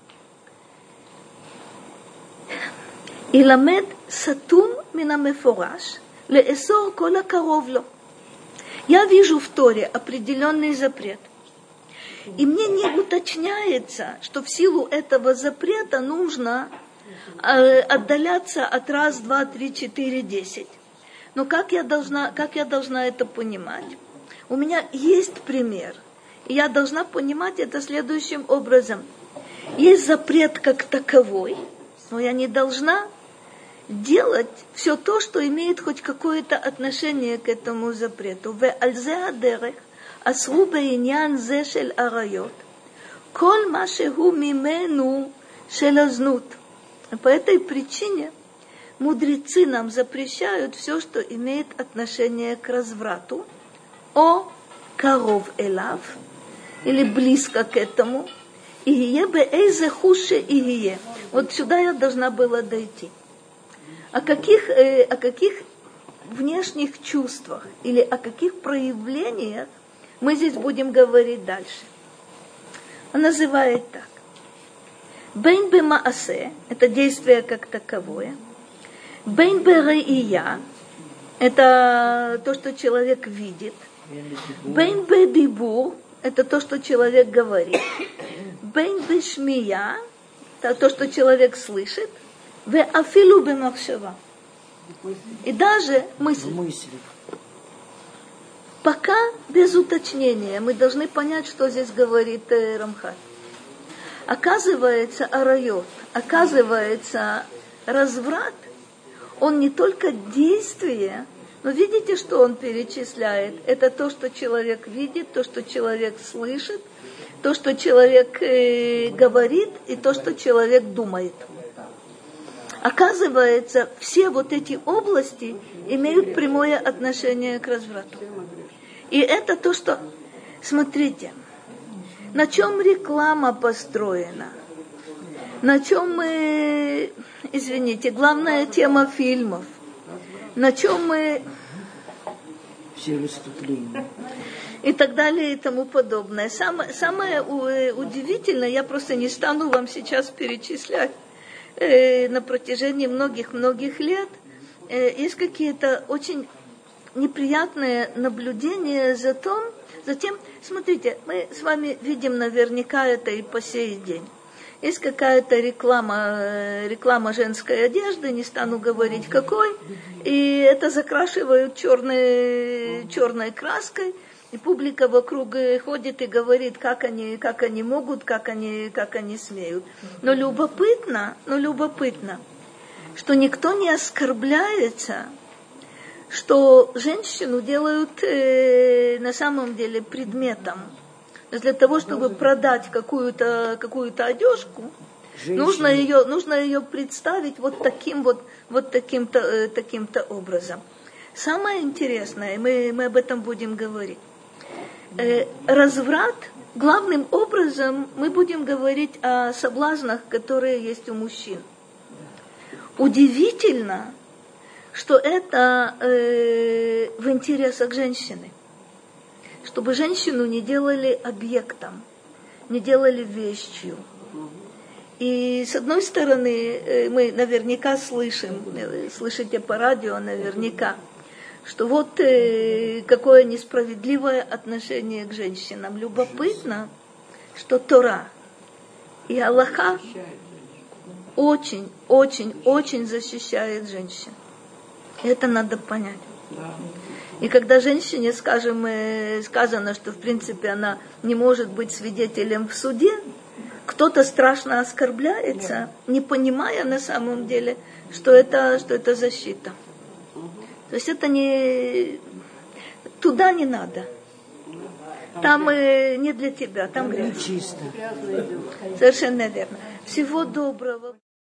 Иламед сатум мина мефораш леэсор кола каровло. Я вижу в Торе определенный запрет. И мне не уточняется, что в силу этого запрета нужно отдаляться от раз, два, три, 4, 10. Но как я должна это понимать? У меня есть пример. И я должна понимать это следующим образом. Есть запрет как таковой, но я не должна делать все то, что имеет хоть какое-то отношение к этому запрету. Ве альзе адерех асру бейнян зе шель арайот кол ма шеху мимену шель азнут. По этой причине мудрецы нам запрещают все, что имеет отношение к разврату, о каров элав, или близко к этому, и беэйзе хуше игие. Вот сюда я должна была дойти. О каких внешних чувствах или о каких проявлениях мы здесь будем говорить дальше? Он называет так. Бейн бе маасе – это действие как таковое. Бейн бе реия – это то, что человек видит. Бейн бе дибур – это то, что человек говорит. Бейн бе шмия – это то, что человек слышит. Ве афилу бе махшава – и даже мысль. Пока без уточнения мы должны понять, что здесь говорит Рамхаль. Оказывается, арайот, оказывается, разврат, он не только действие, но видите, что он перечисляет? Это то, что человек видит, то, что человек слышит, то, что человек говорит, и то, что человек думает. Оказывается, все вот эти области имеют прямое отношение к разврату. И это то, что... Смотрите, на чем реклама построена? На чем, извините, главная тема фильмов? на чем мы... Все выступления. И так далее, и тому подобное. Самое удивительное, я просто не стану вам сейчас перечислять, на протяжении многих-многих лет, есть какие-то очень неприятные наблюдения за тем, смотрите, мы с вами видим наверняка это и по сей день. Есть какая-то реклама женской одежды, не стану говорить какой, и это закрашивают черной краской, и публика вокруг ходит и говорит, как они могут, как они смеют. Но любопытно, что никто не оскорбляется, что женщину делают на самом деле предметом. Для того, чтобы продать какую-то одежку, нужно ее представить вот таким-то образом. Самое интересное, мы об этом будем говорить. Разврат, главным образом мы будем говорить о соблазнах, которые есть у мужчин. Удивительно, что это в интересах женщины. Чтобы женщину не делали объектом, не делали вещью. И с одной стороны, мы наверняка слышите по радио наверняка, что вот какое несправедливое отношение к женщинам. Любопытно, что Тора и Аллаха очень защищает женщин. Это надо понять. И когда женщине, скажем, сказано, что в принципе она не может быть свидетелем в суде, кто-то страшно оскорбляется, не понимая на самом деле, что это защита. То есть это не... Туда не надо. Там не для тебя, там грязь. Чисто. Совершенно верно. Всего доброго.